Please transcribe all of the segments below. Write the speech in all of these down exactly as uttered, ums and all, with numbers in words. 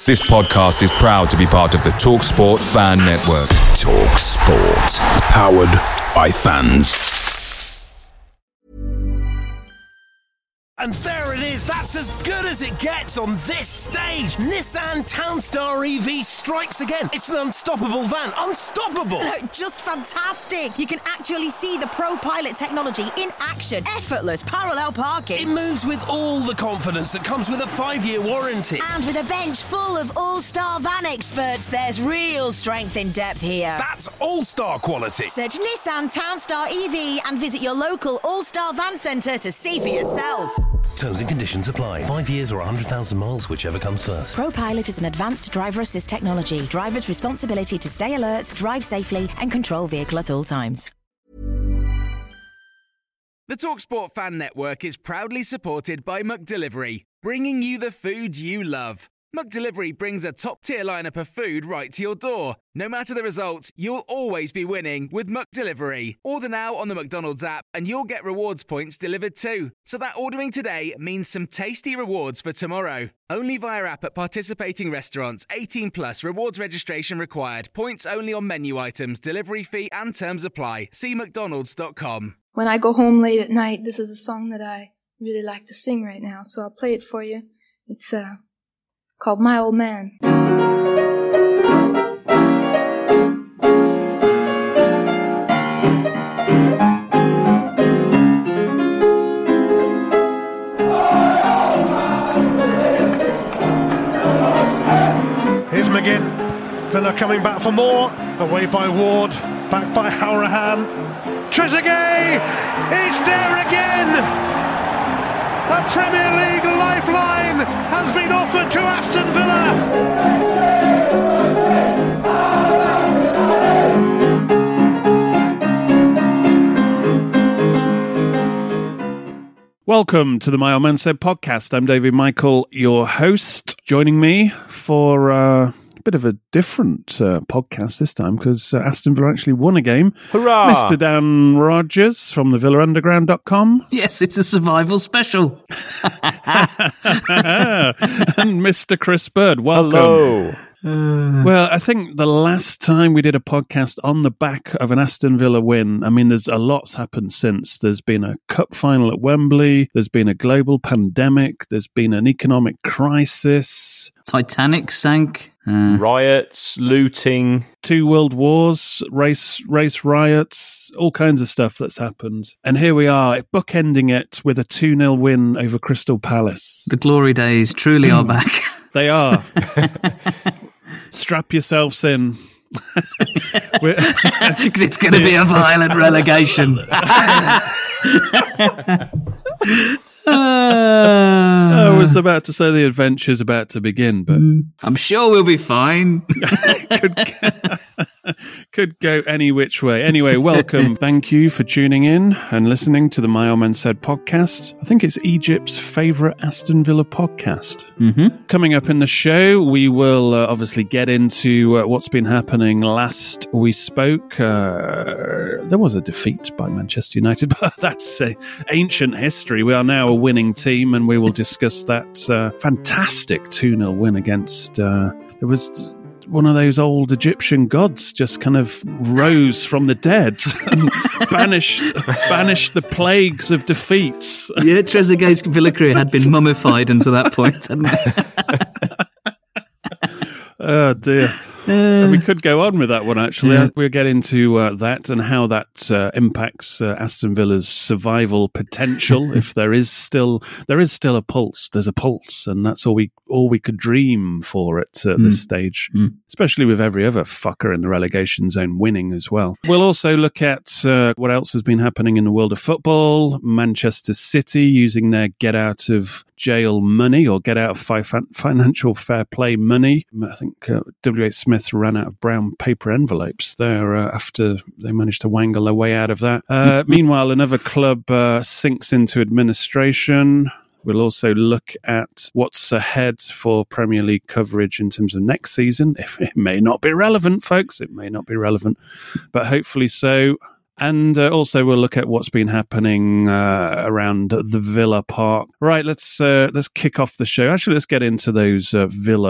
This podcast is proud to be part of the TalkSport Fan Network. TalkSport. Powered by fans. And there it is, that's as good as it gets on this stage. Nissan Townstar E V strikes again. It's an unstoppable van, unstoppable. Look, just fantastic. You can actually see the ProPilot technology in action. Effortless parallel parking. It moves with all the confidence that comes with a five-year warranty. And with a bench full of all-star van experts, there's real strength in depth here. That's all-star quality. Search Nissan Townstar E V and visit your local all-star van centre to see for yourself. Terms and conditions apply. Five years or one hundred thousand miles, whichever comes first. ProPilot is an advanced driver assist technology. Driver's responsibility to stay alert, drive safely, and control vehicle at all times. The TalkSport Fan Network is proudly supported by McDelivery, bringing you the food you love. McDelivery brings a top-tier lineup of food right to your door. No matter the result, you'll always be winning with McDelivery. Order now on the McDonald's app and you'll get rewards points delivered too. So that ordering today means some tasty rewards for tomorrow. Only via app at participating restaurants. eighteen plus, rewards registration required. Points only on menu items, delivery fee and terms apply. See mcdonalds dot com. When I go home late at night, this is a song that I really like to sing right now, so I'll play it for you. It's, uh... called My Old Man. Here's McGinn. Villa coming back for more. Away by Ward. Back by Hourahan. Trezeguet! It's there again! A Premier League lifeline has been offered to Aston Villa. Welcome to the My Old Man Said podcast. I'm David Michael, your host. Joining me for uh, a bit of a different uh, podcast this time because uh, Aston Villa actually won a game. Hurrah! Mister Dan Rogers from the villa underground dot com. Yes, it's a survival special. And Mister Chris Bird, welcome. Hello. Uh, well, I think the last time we did a podcast on the back of an Aston Villa win, I mean, there's a lot's happened since. There's been a cup final at Wembley. There's been a global pandemic. There's been an economic crisis. Titanic sank. Uh, Riots, looting. Two world wars, race race riots, all kinds of stuff that's happened. And here we are, bookending it with a two nil win over Crystal Palace. The glory days truly are back. They are. Strap yourselves in. Because it's going to be a violent relegation. I was about to say the adventure's about to begin, but I'm sure we'll be fine. could, could go any which way. Anyway, welcome. Thank you for tuning in and listening to the My Old Man Said podcast. I think it's Egypt's favourite Aston Villa podcast. Mm-hmm. Coming up in the show, we will uh, obviously get into uh, what's been happening. Last we spoke, uh, there was a defeat by Manchester United, but that's uh, ancient history. We are now a winning team, and we will discuss that uh, fantastic two nil win against... Uh, there was... one of those old Egyptian gods just kind of rose from the dead and banished banished the plagues of defeats. Yeah, Trezeguet's Villa crew had been mummified until that point, hadn't they? Oh, dear. Uh, we could go on with that one, actually. Yeah. We'll get into uh, that and how that uh, impacts uh, Aston Villa's survival potential. If there is still there is still a pulse, there's a pulse, and that's all we all we could dream for at uh, mm. this stage. Mm. Especially with every other fucker in the relegation zone winning as well. We'll also look at uh, what else has been happening in the world of football. Manchester City using their get out of jail money or get out of fi- financial fair play money. I think uh, W H Smith ran out of brown paper envelopes there uh, after they managed to wangle their way out of that. Uh, meanwhile, another club uh, sinks into administration. We'll also look at what's ahead for Premier League coverage in terms of next season. If it may not be relevant, folks, it may not be relevant, but hopefully so. And uh, also we'll look at what's been happening uh, around the Villa Park. Right, let's uh, let's kick off the show. Actually, let's get into those uh, Villa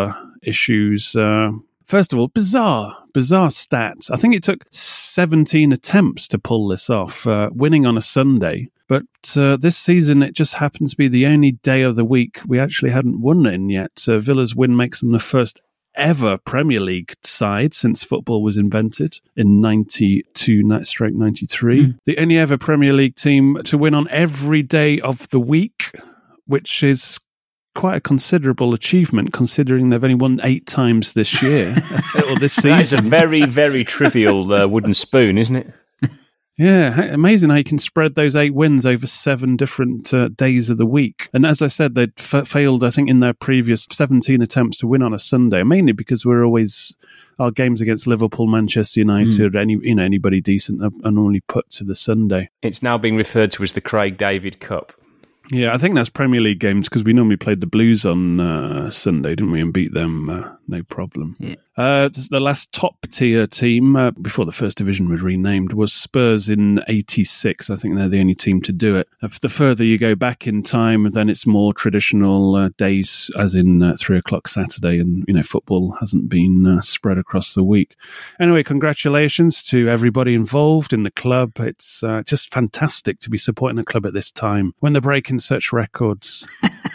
issues. Uh, first of all, bizarre, bizarre stats. I think it took seventeen attempts to pull this off, uh, winning on a Sunday. But uh, this season, it just happens to be the only day of the week we actually hadn't won in yet. Uh, Villa's win makes them the first ever Premier League side since football was invented in ninety-two stroke ninety-three. Mm. The only ever Premier League team to win on every day of the week, which is quite a considerable achievement considering they've only won eight times this year or this season. That's a very, very trivial uh, wooden spoon, isn't it? Yeah, amazing how you can spread those eight wins over seven different uh, days of the week. And as I said, they'd f- failed, I think, in their previous seventeen attempts to win on a Sunday, mainly because we're always, our games against Liverpool, Manchester United, mm. any you know anybody decent are normally put to the Sunday. It's now being referred to as the Craig David Cup. Yeah, I think that's Premier League games because we normally played the Blues on uh, Sunday, didn't we, and beat them, uh, no problem. Yeah. Uh, the last top-tier team, uh, before the First Division was renamed, was Spurs in eighty-six. I think they're the only team to do it. If the further you go back in time, then it's more traditional uh, days, as in uh, three o'clock Saturday, and you know football hasn't been uh, spread across the week. Anyway, congratulations to everybody involved in the club. It's uh, just fantastic to be supporting the club at this time when they're breaking such records.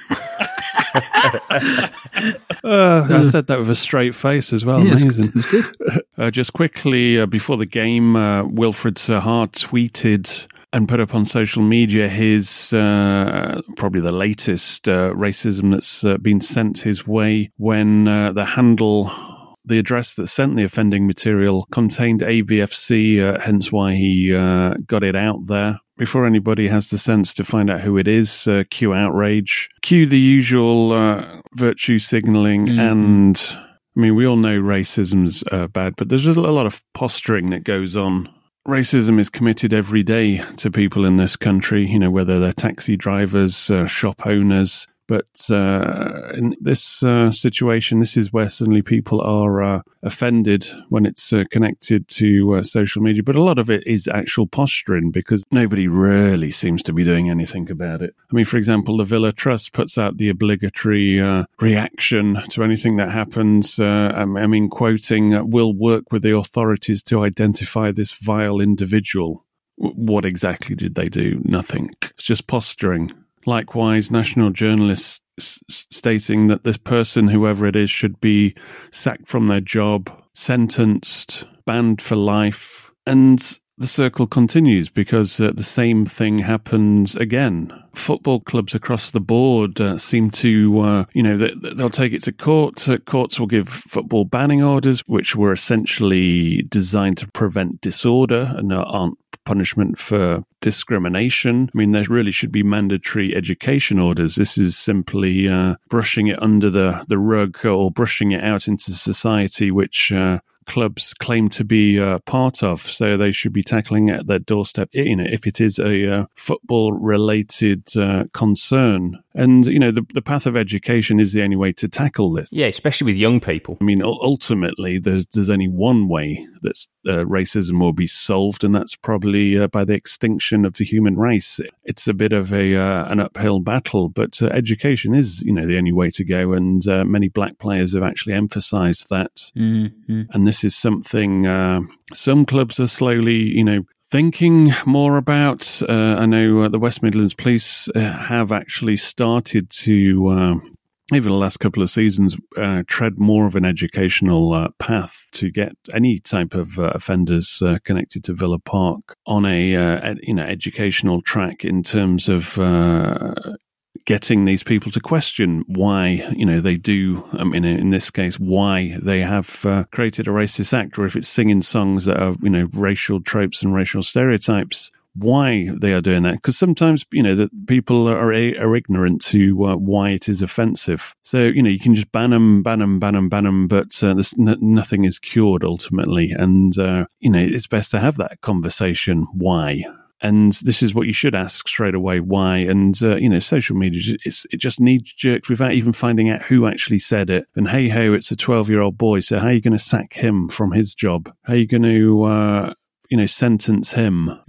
uh, I said that with a straight face as well. Yeah, amazing. It's good. Uh, just quickly, uh, before the game, uh, Wilfred Zaha tweeted and put up on social media his, uh, probably the latest uh, racism that's uh, been sent his way when uh, the handle... The address that sent the offending material contained A V F C, uh, hence why he uh, got it out there. Before anybody has the sense to find out who it is, uh, cue outrage, cue the usual uh, virtue signalling, mm-hmm. and I mean, we all know racism's uh, bad, but there's a lot of posturing that goes on. Racism is committed every day to people in this country, you know, whether they're taxi drivers, uh, shop owners. But uh, in this uh, situation, this is where suddenly people are uh, offended when it's uh, connected to uh, social media. But a lot of it is actual posturing because nobody really seems to be doing anything about it. I mean, for example, the Villa Trust puts out the obligatory uh, reaction to anything that happens. Uh, I mean, quoting, uh, "We'll work with the authorities to identify this vile individual." What exactly did they do? Nothing. It's just posturing. Likewise, national journalists s- stating that this person, whoever it is, should be sacked from their job, sentenced, banned for life. And the circle continues because uh, the same thing happens again. Football clubs across the board uh, seem to, uh, you know, they, they'll take it to court. Uh, courts will give football banning orders, which were essentially designed to prevent disorder and aren't punishment for discrimination. I mean, there really should be mandatory education orders. This is simply uh, brushing it under the, the rug or brushing it out into society, which uh, clubs claim to be uh, part of. So they should be tackling at their doorstep, you know, if it is a uh, football-related uh, concern. And, you know, the, the path of education is the only way to tackle this. Yeah, especially with young people. I mean, ultimately, there's there's only one way that uh, racism will be solved, and that's probably uh, by the extinction of the human race. It's a bit of a uh, an uphill battle, but uh, education is, you know, the only way to go, and uh, many black players have actually emphasised that. Mm-hmm. And this is something uh, some clubs are slowly, you know, thinking more about. uh, I know uh, the West Midlands Police uh, have actually started to, uh, over the last couple of seasons, uh, tread more of an educational uh, path to get any type of uh, offenders uh, connected to Villa Park on a uh, ed- you know educational track in terms of uh, getting these people to question why, you know, they do, I mean, in this case, why they have uh, created a racist act, or if it's singing songs that are, you know, racial tropes and racial stereotypes, why they are doing that. Because sometimes, you know, that people are, are ignorant to uh, why it is offensive. So, you know, you can just ban them, ban them, ban them, ban them, but uh, there's n- nothing is cured ultimately. And, uh, you know, it's best to have that conversation. Why? And this is what you should ask straight away, why? And, uh, you know, social media, it's, it just needs jerks without even finding out who actually said it. And hey ho, it's a twelve-year-old boy, so how are you going to sack him from his job? How are you going to, uh, you know, sentence him? Mm-hmm.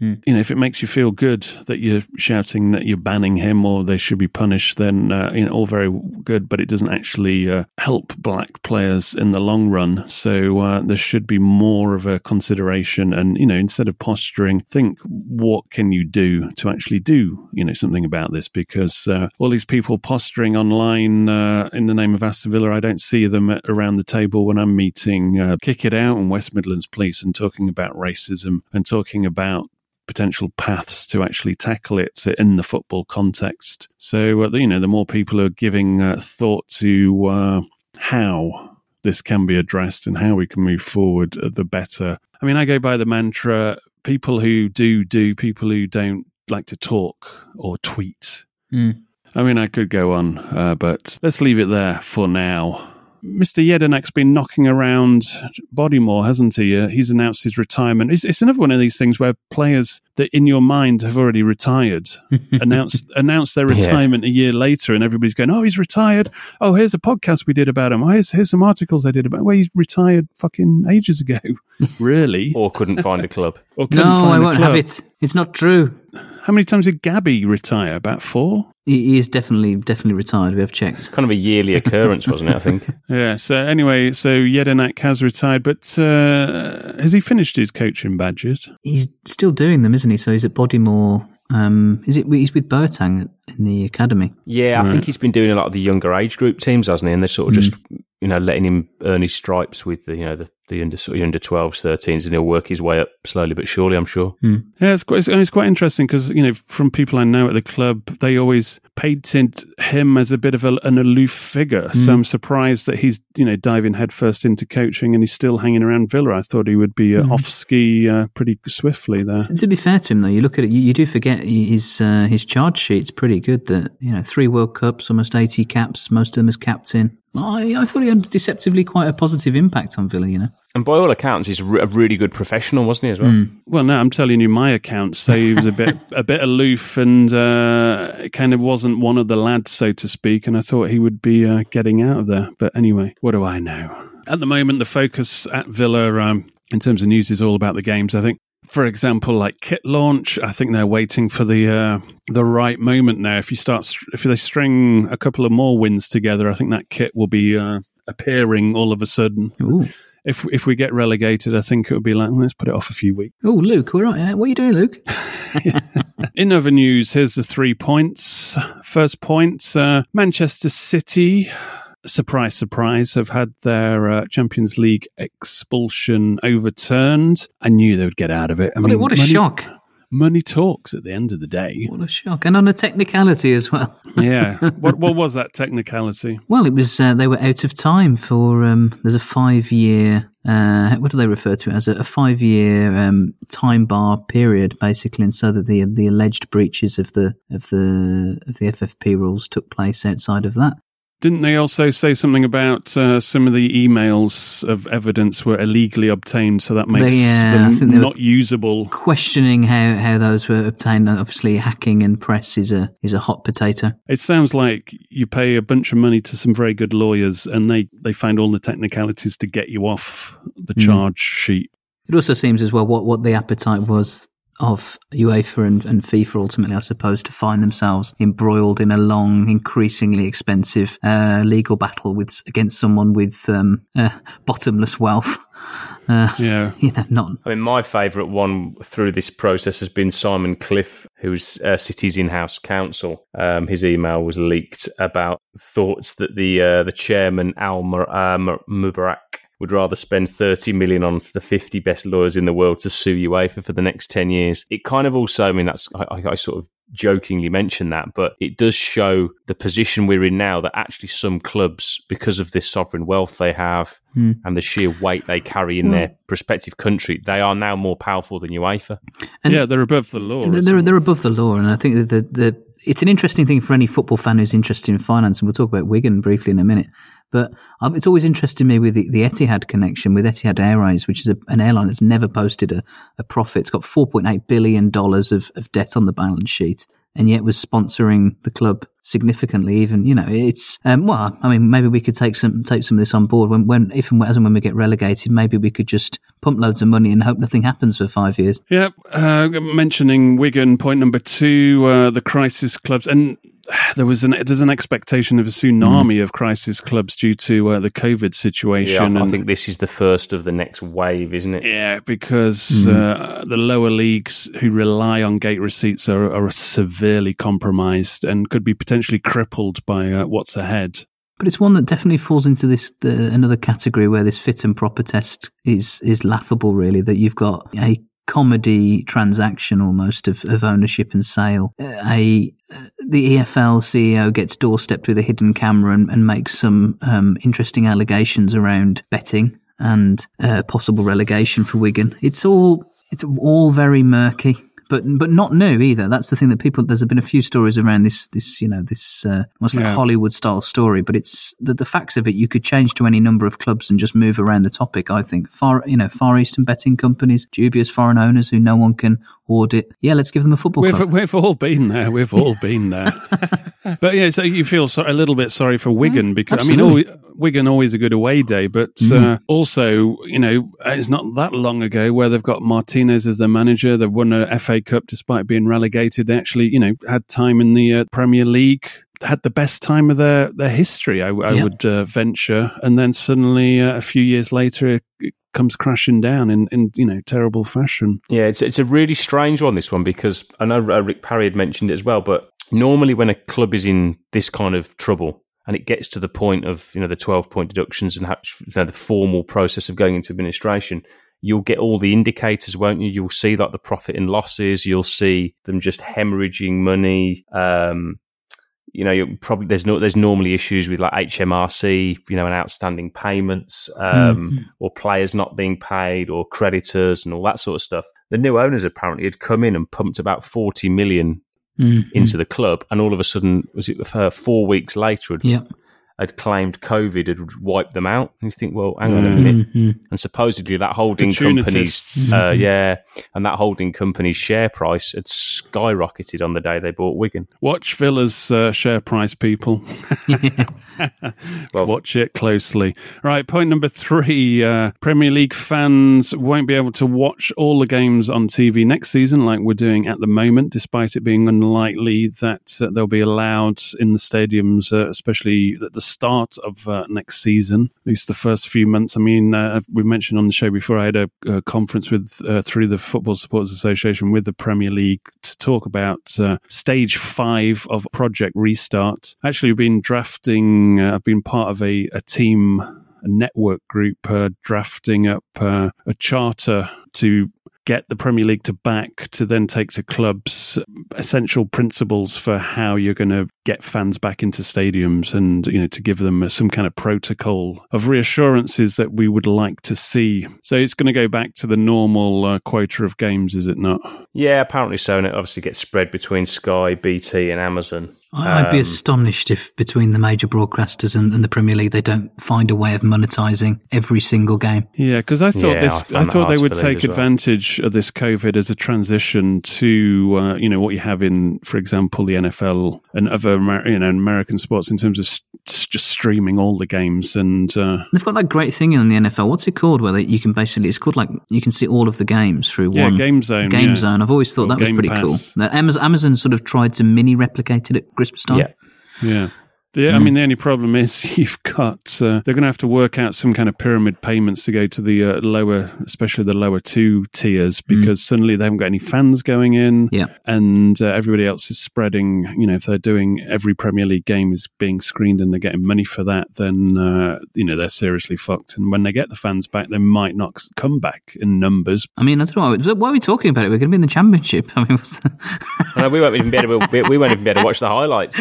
Mm. You know, if it makes you feel good that you're shouting that you're banning him or they should be punished, then uh, you know, all very good, but it doesn't actually uh, help black players in the long run. So uh, there should be more of a consideration, and you know, instead of posturing, think what can you do to actually do you know something about this? Because uh, all these people posturing online uh, in the name of Aston Villa, I don't see them at, around the table when I'm meeting uh, Kick It Out and West Midlands Police and talking about racism and talking about potential paths to actually tackle it in the football context. So, uh, you know, the more people are giving uh, thought to uh, how this can be addressed and how we can move forward, uh, the better. I mean, I go by the mantra, people who do, do, people who don't like to talk or tweet. Mm. I mean, I could go on, uh, but let's leave it there for now. Mister Jedinak's been knocking around Bodymore, hasn't he? Uh, he's announced his retirement. It's, it's another one of these things where players that in your mind have already retired announce announce their retirement yeah. a year later, and everybody's going, "Oh, he's retired. Oh, here's a podcast we did about him. Oh, here's, here's some articles I did about him. Well, he's retired fucking ages ago." Really? Or couldn't find a club. Or no, find I a won't club. have it. It's not true. How many times did Gabby retire? About four? He, he is definitely definitely retired. We have checked. It's kind of a yearly occurrence, wasn't it, I think? Yeah, so anyway, so Jedinak has retired, but uh, has he finished his coaching badges? He's still doing them, isn't he? So he's at Bodymore. Um, is it? He's with Boateng in the academy. Yeah, I right. think he's been doing a lot of the younger age group teams, hasn't he? And they're sort of mm. just, you know, letting him earn his stripes with the, you know, the, the under sort of under twelves, thirteens, and he'll work his way up slowly but surely, I'm sure. Mm. Yeah, it's quite, it's, it's quite interesting because, you know, from people I know at the club, they always painted him as a bit of a, an aloof figure. Mm. So I'm surprised that he's, you know, diving headfirst into coaching and he's still hanging around Villa. I thought he would be uh, mm. off ski uh, pretty swiftly there. To, to be fair to him, though, you look at it, you, you do forget his uh, his charge sheet's pretty good. That, you know, three World Cups, almost eighty caps, most of them as captain. I, I thought he had deceptively quite a positive impact on Villa, you know. And by all accounts, he's a really good professional, wasn't he, as well? Mm. Well, no, I'm telling you, my accounts say he was a bit a bit aloof and uh, kind of wasn't one of the lads, so to speak, and I thought he would be uh, getting out of there. But anyway, what do I know? At the moment, the focus at Villa, um, in terms of news, is all about the games, I think. For example, like kit launch, I think they're waiting for the uh, the right moment now. If you start, if they string a couple of more wins together, I think that kit will be uh, appearing all of a sudden. Ooh. If if we get relegated, I think it would be like, let's put it off a few weeks. Oh, Luke, we're right. What are you doing, Luke? In other news, here's the three points. First point, uh, Manchester City, surprise, surprise, have had their uh, Champions League expulsion overturned. I knew they would get out of it. I what, mean, what a money, shock. Money talks at the end of the day. What a shock. And on a technicality as well. Yeah. What what was that technicality? Well, it was, uh, they were out of time for, um, there's a five-year, uh, what do they refer to it as? A, a five-year um, time bar period, basically, and so that the the alleged breaches of the of the of the F F P rules took place outside of that. Didn't they also say something about uh, some of the emails of evidence were illegally obtained, so that makes they, uh, them not usable? Questioning how, how those were obtained. Obviously, hacking and press is a is a hot potato. It sounds like you pay a bunch of money to some very good lawyers, and they, they find all the technicalities to get you off the charge mm. sheet. It also seems as well what, what the appetite was of UEFA and, and FIFA ultimately, I suppose, to find themselves embroiled in a long, increasingly expensive uh, legal battle with against someone with um, uh, bottomless wealth. Uh, yeah, you know, not. I mean, my favourite one through this process has been Simon Cliff, who's uh, City's in-house counsel. Um, his email was leaked about thoughts that the uh, the chairman Al Mur- uh, Mubarak would rather spend thirty million on the fifty best lawyers in the world to sue UEFA for the next ten years. It kind of also, I mean, that's I, I sort of jokingly mention that, but it does show the position we're in now, that actually some clubs, because of this sovereign wealth they have mm. and the sheer weight they carry in mm. their respective country, they are now more powerful than UEFA. And yeah, they're above the law. They're, they're above the law, and I think that the, the it's an interesting thing for any football fan who's interested in finance, and we'll talk about Wigan briefly in a minute. But it's always interested me with the, the Etihad connection, with Etihad Airways, which is a, an airline that's never posted a, a profit. It's got four point eight billion dollars of, of debt on the balance sheet, and yet was sponsoring the club significantly. Even you know, it's um, well, I mean, maybe we could take some take some of this on board when, when if and as and when we get relegated. Maybe we could just pump loads of money and hope nothing happens for five years. Yeah, uh, mentioning Wigan, point number two, uh, the crisis clubs, and there was an there's an expectation of a tsunami mm. of crisis clubs due to uh, the COVID situation. Yeah, I, and, I think this is the first of the next wave, isn't it? Yeah, because mm. uh, the lower leagues who rely on gate receipts are, are severely compromised and could be potentially crippled by uh, what's ahead. But it's one that definitely falls into this the, another category where this fit and proper test is is laughable, really, that you've got a comedy transaction almost of, of ownership and sale. A the E F L C E O gets doorstepped with a hidden camera and, and makes some um, interesting allegations around betting and uh, possible relegation for Wigan. It's all it's all very murky. But but not new either. That's the thing that people. There's been a few stories around this this you know this uh, almost like yeah. Hollywood style story. But it's the, the facts of it. You could change to any number of clubs and just move around the topic. I think far you know Far Eastern betting companies, dubious foreign owners who no one can audit. Yeah, let's give them a football we've, club. We've all been there. We've all been there. But yeah, so you feel so, a little bit sorry for Wigan because Absolutely. I mean. Always, Wigan always a good away day, but Mm. uh, also, you know, it's not that long ago where they've got Martinez as their manager. They've won a F A Cup despite being relegated. They actually, you know, had time in the uh, Premier League, had the best time of their, their history, I, I Yeah. would uh, venture. And then suddenly, uh, a few years later, it, it comes crashing down in, in, you know, terrible fashion. Yeah, it's it's a really strange one, this one, because I know uh, Rick Parry had mentioned it as well, but normally when a club is in this kind of trouble, and it gets to the point of, you know, the twelve-point deductions and how, you know, the formal process of going into administration, you'll get all the indicators, won't you? You'll see like the profit and losses. You'll see them just hemorrhaging money. Um, you know, you'll probably there's no there's normally issues with like H M R C, you know, and outstanding payments, um, mm-hmm. or players not being paid, or creditors, and all that sort of stuff. The new owners apparently had come in and pumped about forty million. Mm-hmm. into the club, and all of a sudden, was it uh, four weeks later, had, yep. had claimed COVID had wiped them out. And you think, well, hang on a minute. Mm-hmm. And supposedly that holding company's, uh, yeah, and that holding company's share price had skyrocketed on the day they bought Wigan. Watch Villa's uh, share price, people. well, Watch it closely. Right, point number three. Uh, Premier League fans won't be able to watch all the games on T V next season like we're doing at the moment, despite it being unlikely that uh, they'll be allowed in the stadiums, uh, especially at the start of uh, next season, at least the first few months. I mean, uh, we mentioned on the show before, I had a, a conference with uh, through the Football Supporters Association with the Premier League to talk about uh, stage five of Project Restart. Actually, we've been drafting, uh, I've been part of a, a team, a network group, uh, drafting up uh, a charter to get the Premier League to back, to then take to clubs essential principles for how you're going to get fans back into stadiums, and, you know, to give them a, some kind of protocol of reassurances that we would like to see. So it's going to go back to the normal uh, quota of games, is it not? Yeah, apparently so, and it obviously gets spread between Sky, B T and Amazon. I'd be Um, astonished if between the major broadcasters and, and the Premier League they don't find a way of monetising every single game. Yeah, because I thought Yeah, this, I I, found that thought hard they to would believe take as well. advantage of this COVID as a transition to, uh, you know, what you have in, for example, the N F L and other, Amer- you know, American sports in terms of s- s- just streaming all the games. And uh, They've got that great thing in the N F L. What's it called? Where they, you can basically, it's called like, you can see all of the games through yeah, one. Game Zone. Game yeah. Zone. I've always thought Or that was Game pretty Pass. cool. Now, Amazon, Amazon sort of tried to mini replicate it at Christmas time. Yeah. Yeah. The, I mean, the only problem is you've got, uh, they're going to have to work out some kind of pyramid payments to go to the uh, lower, especially the lower two tiers, because mm. suddenly they haven't got any fans going in, yeah. and uh, everybody else is spreading. You know, if they're doing every Premier League game is being screened and they're getting money for that, then, uh, you know, they're seriously fucked. And when they get the fans back, they might not come back in numbers. I mean, I don't know. Why are we talking about it? We're going to be in the Championship. I mean, what's the... no, we won't even be able to, we won't even be able to watch the highlights.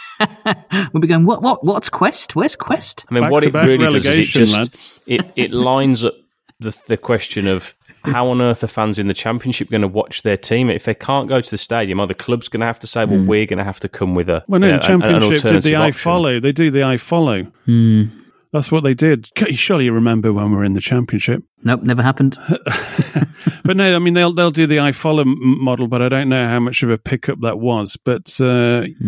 We'll be going, what, what, what's Quest? Where's Quest? I mean, Back what to it back really does is it just lads. it, it lines up the the question of how on earth are fans in the Championship going to watch their team if they can't go to the stadium? Are the club's going to have to say, "Well, mm. we're going to have to come with a"? Well, no, you know, the Championship an, an did the option. iFollow. They do the iFollow. Mm. That's what they did. Surely you remember when we were in the Championship. Nope, never happened. But no, I mean, they'll they'll do the iFollow model, but I don't know how much of a pickup that was. But uh, mm.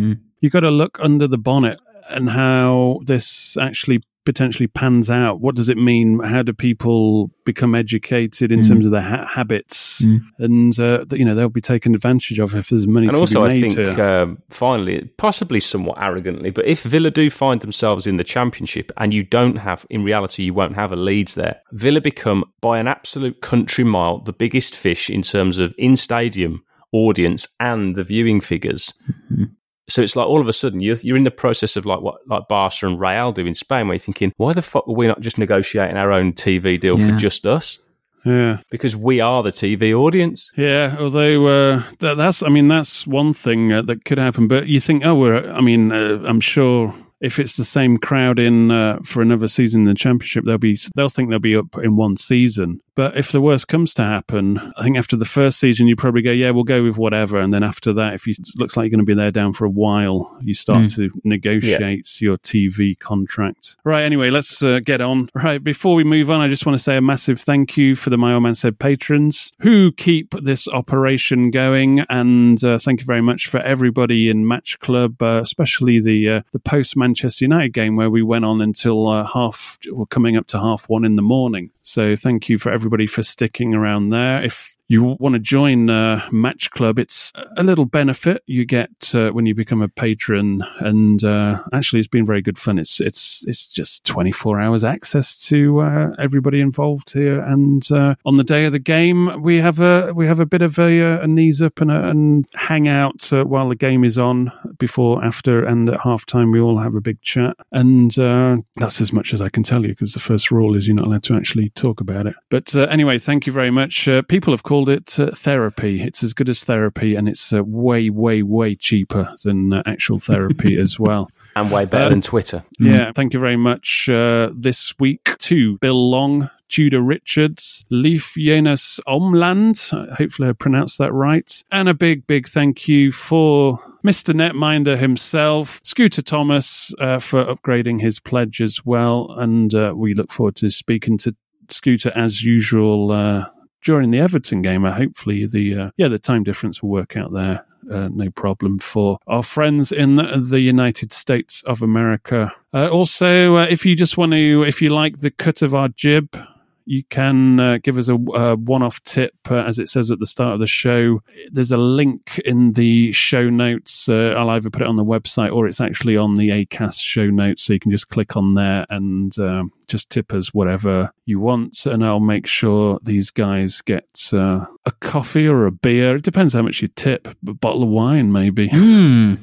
you've got to look under the bonnet and how this actually potentially pans out. What does it mean? How do people become educated in mm. terms of their ha- habits? Mm. And, uh, you know, they'll be taken advantage of if there's money and to also, be made. And also, I think, um, finally, possibly somewhat arrogantly, but if Villa do find themselves in the Championship and you don't have, in reality, you won't have a Leeds there, Villa become, by an absolute country mile, the biggest fish in terms of in-stadium audience and the viewing figures. Mm-hmm. So it's like all of a sudden you're, you're in the process of like what like Barca and Real do in Spain, where you're thinking, why the fuck are we not just negotiating our own T V deal yeah. for just us? Yeah, because we are the T V audience. Yeah, although uh, that, that's, I mean, that's one thing uh, that could happen. But you think, oh, we're, I mean, uh, I'm sure if it's the same crowd in uh, for another season in the Championship, they'll be, they'll think they'll be up in one season. But if the worst comes to happen, I think after the first season, you probably go, yeah, we'll go with whatever. And then after that, if you, it looks like you're going to be there down for a while, you start mm. to negotiate yeah. your T V contract. Right, anyway, let's uh, get on. Right, before we move on, I just want to say a massive thank you for the My Old Man Said patrons who keep this operation going. And uh, thank you very much for everybody in Match Club, uh, especially the uh, the post-Manchester United game where we went on until uh, half, well, coming up to half one in the morning. So thank you for everybody for sticking around there. If you want to join uh, Match Club, it's a little benefit you get uh, when you become a patron, and uh, actually it's been very good fun. It's it's it's just twenty-four hours access to uh, everybody involved here, and uh, on the day of the game we have a we have a bit of a, a knees up and a and hang out uh, while the game is on, before, after, and at half time we all have a big chat, and uh, that's as much as I can tell you, because the first rule is you're not allowed to actually talk about it. But uh, anyway, thank you very much. Uh, people have called it uh, therapy. It's as good as therapy, and it's uh, way, way, way cheaper than uh, actual therapy as well. And way better uh, than Twitter. Yeah, thank you very much uh, this week to Bill Long, Judah Richards, Leif Jonas Omland, hopefully I pronounced that right, and a big, big thank you for Mister Netminder himself, Scooter Thomas, uh, for upgrading his pledge as well, and uh, we look forward to speaking to Scooter as usual uh, during the Everton game. Uh, hopefully the uh, yeah the time difference will work out there. Uh, no problem for our friends in the United States of America. Uh, also, uh, if you just want to, if you like the cut of our jib, you can uh, give us a, a one-off tip, uh, as it says at the start of the show. There's a link in the show notes. Uh, I'll either put it on the website or it's actually on the Acast show notes, so you can just click on there and uh, just tip us whatever you want, and I'll make sure these guys get uh, a coffee or a beer. It depends how much you tip, a bottle of wine maybe. Mm.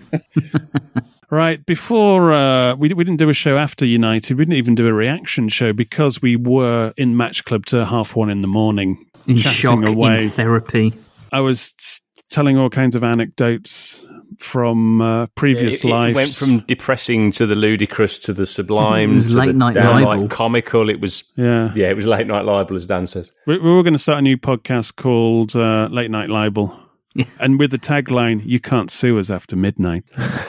Right, before, uh, we, we didn't do a show after United, we didn't even do a reaction show because we were in Match Club to half one in the morning. In shock, away. In therapy. I was telling all kinds of anecdotes from uh, previous yeah, it, lives. It went from depressing to the ludicrous to the sublime. It was to late the night libel. Comical. It was, yeah. yeah, it was late night libel, as Dan says. We, we were going to start a new podcast called uh, Late Night Libel. Yeah. And with the tagline, you can't sue us after midnight.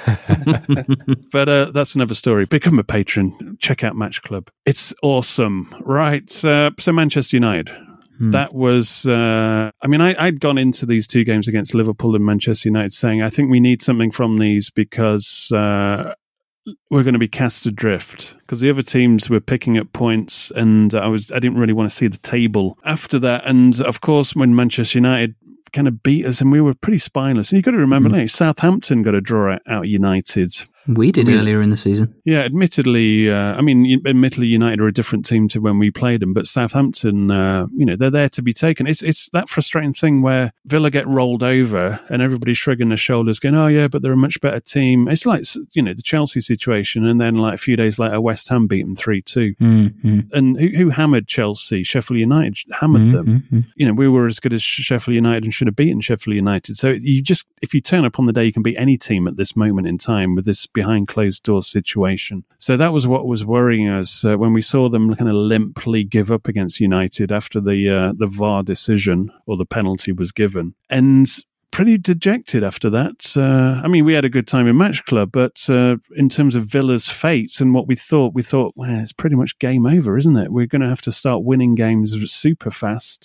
But uh, that's another story. Become a patron. Check out Match Club. It's awesome. Right. Uh, so Manchester United. Hmm. That was, uh, I mean, I, I'd gone into these two games against Liverpool and Manchester United saying, I think we need something from these because uh, we're going to be cast adrift, because the other teams were picking up points, and I was I didn't really want to see the table after that. And of course, when Manchester United kind of beat us, and we were pretty spineless. And you've got to remember, mm. like, Southampton got a draw out United. We did I mean, earlier in the season. Yeah, admittedly, uh, I mean, admittedly, United are a different team to when we played them, but Southampton, uh, you know, they're there to be taken. It's it's that frustrating thing where Villa get rolled over and everybody's shrugging their shoulders, going, "Oh yeah, but they're a much better team." It's like, you know, the Chelsea situation, and then like a few days later, West Ham beat them three two. Mm-hmm. And who, who hammered Chelsea? Sheffield United hammered mm-hmm. them. You know, we were as good as Sheffield United and should have beaten Sheffield United. So you just, if you turn up on the day, you can beat any team at this moment in time with this behind closed door situation. So that was what was worrying us uh, when we saw them kind of limply give up against United after the uh, the V A R decision, or the penalty was given, and pretty dejected after that. Uh, I mean, we had a good time in Match Club, but uh, in terms of Villa's fate and what we thought, we thought, well, it's pretty much game over, isn't it? We're going to have to start winning games super fast.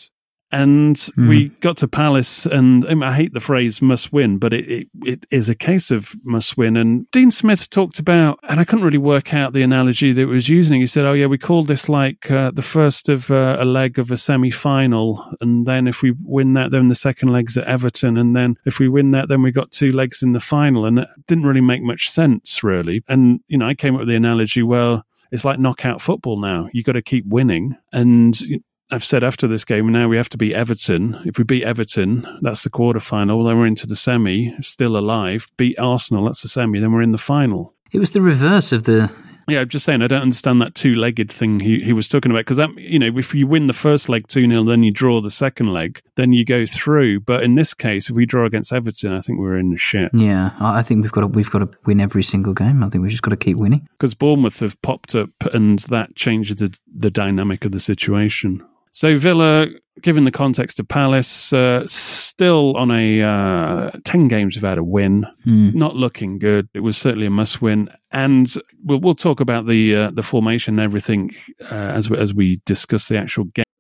And mm. we got to Palace, and I, mean, I hate the phrase must win, but it, it, it is a case of must win. And Dean Smith talked about, and I couldn't really work out the analogy that he was using. He said, oh yeah, we called this like uh, the first of uh, a leg of a semi-final, and then if we win that, then the second leg's at Everton, and then if we win that, then we got two legs in the final. And it didn't really make much sense, really. And, you know, I came up with the analogy, well, it's like knockout football now. You got to keep winning. And I've said after this game, now we have to beat Everton. If we beat Everton, that's the quarterfinal. Then we're into the semi, still alive. Beat Arsenal, that's the semi. Then we're in the final. It was the reverse of the... Yeah, I'm just saying, I don't understand that two-legged thing he, he was talking about. Because, that, you know, if you win the first leg two nil, then you draw the second leg, then you go through. But in this case, if we draw against Everton, I think we're in the shit. Yeah, I think we've got to, we've got to win every single game. I think we've just got to keep winning. Because Bournemouth have popped up, and that changes the, the dynamic of the situation. So Villa, given the context of Palace, uh, still on a uh, ten games without a win, mm. not looking good. It was certainly a must-win, and we'll, we'll talk about the uh, the formation and everything uh, as we, as we discuss the actual game.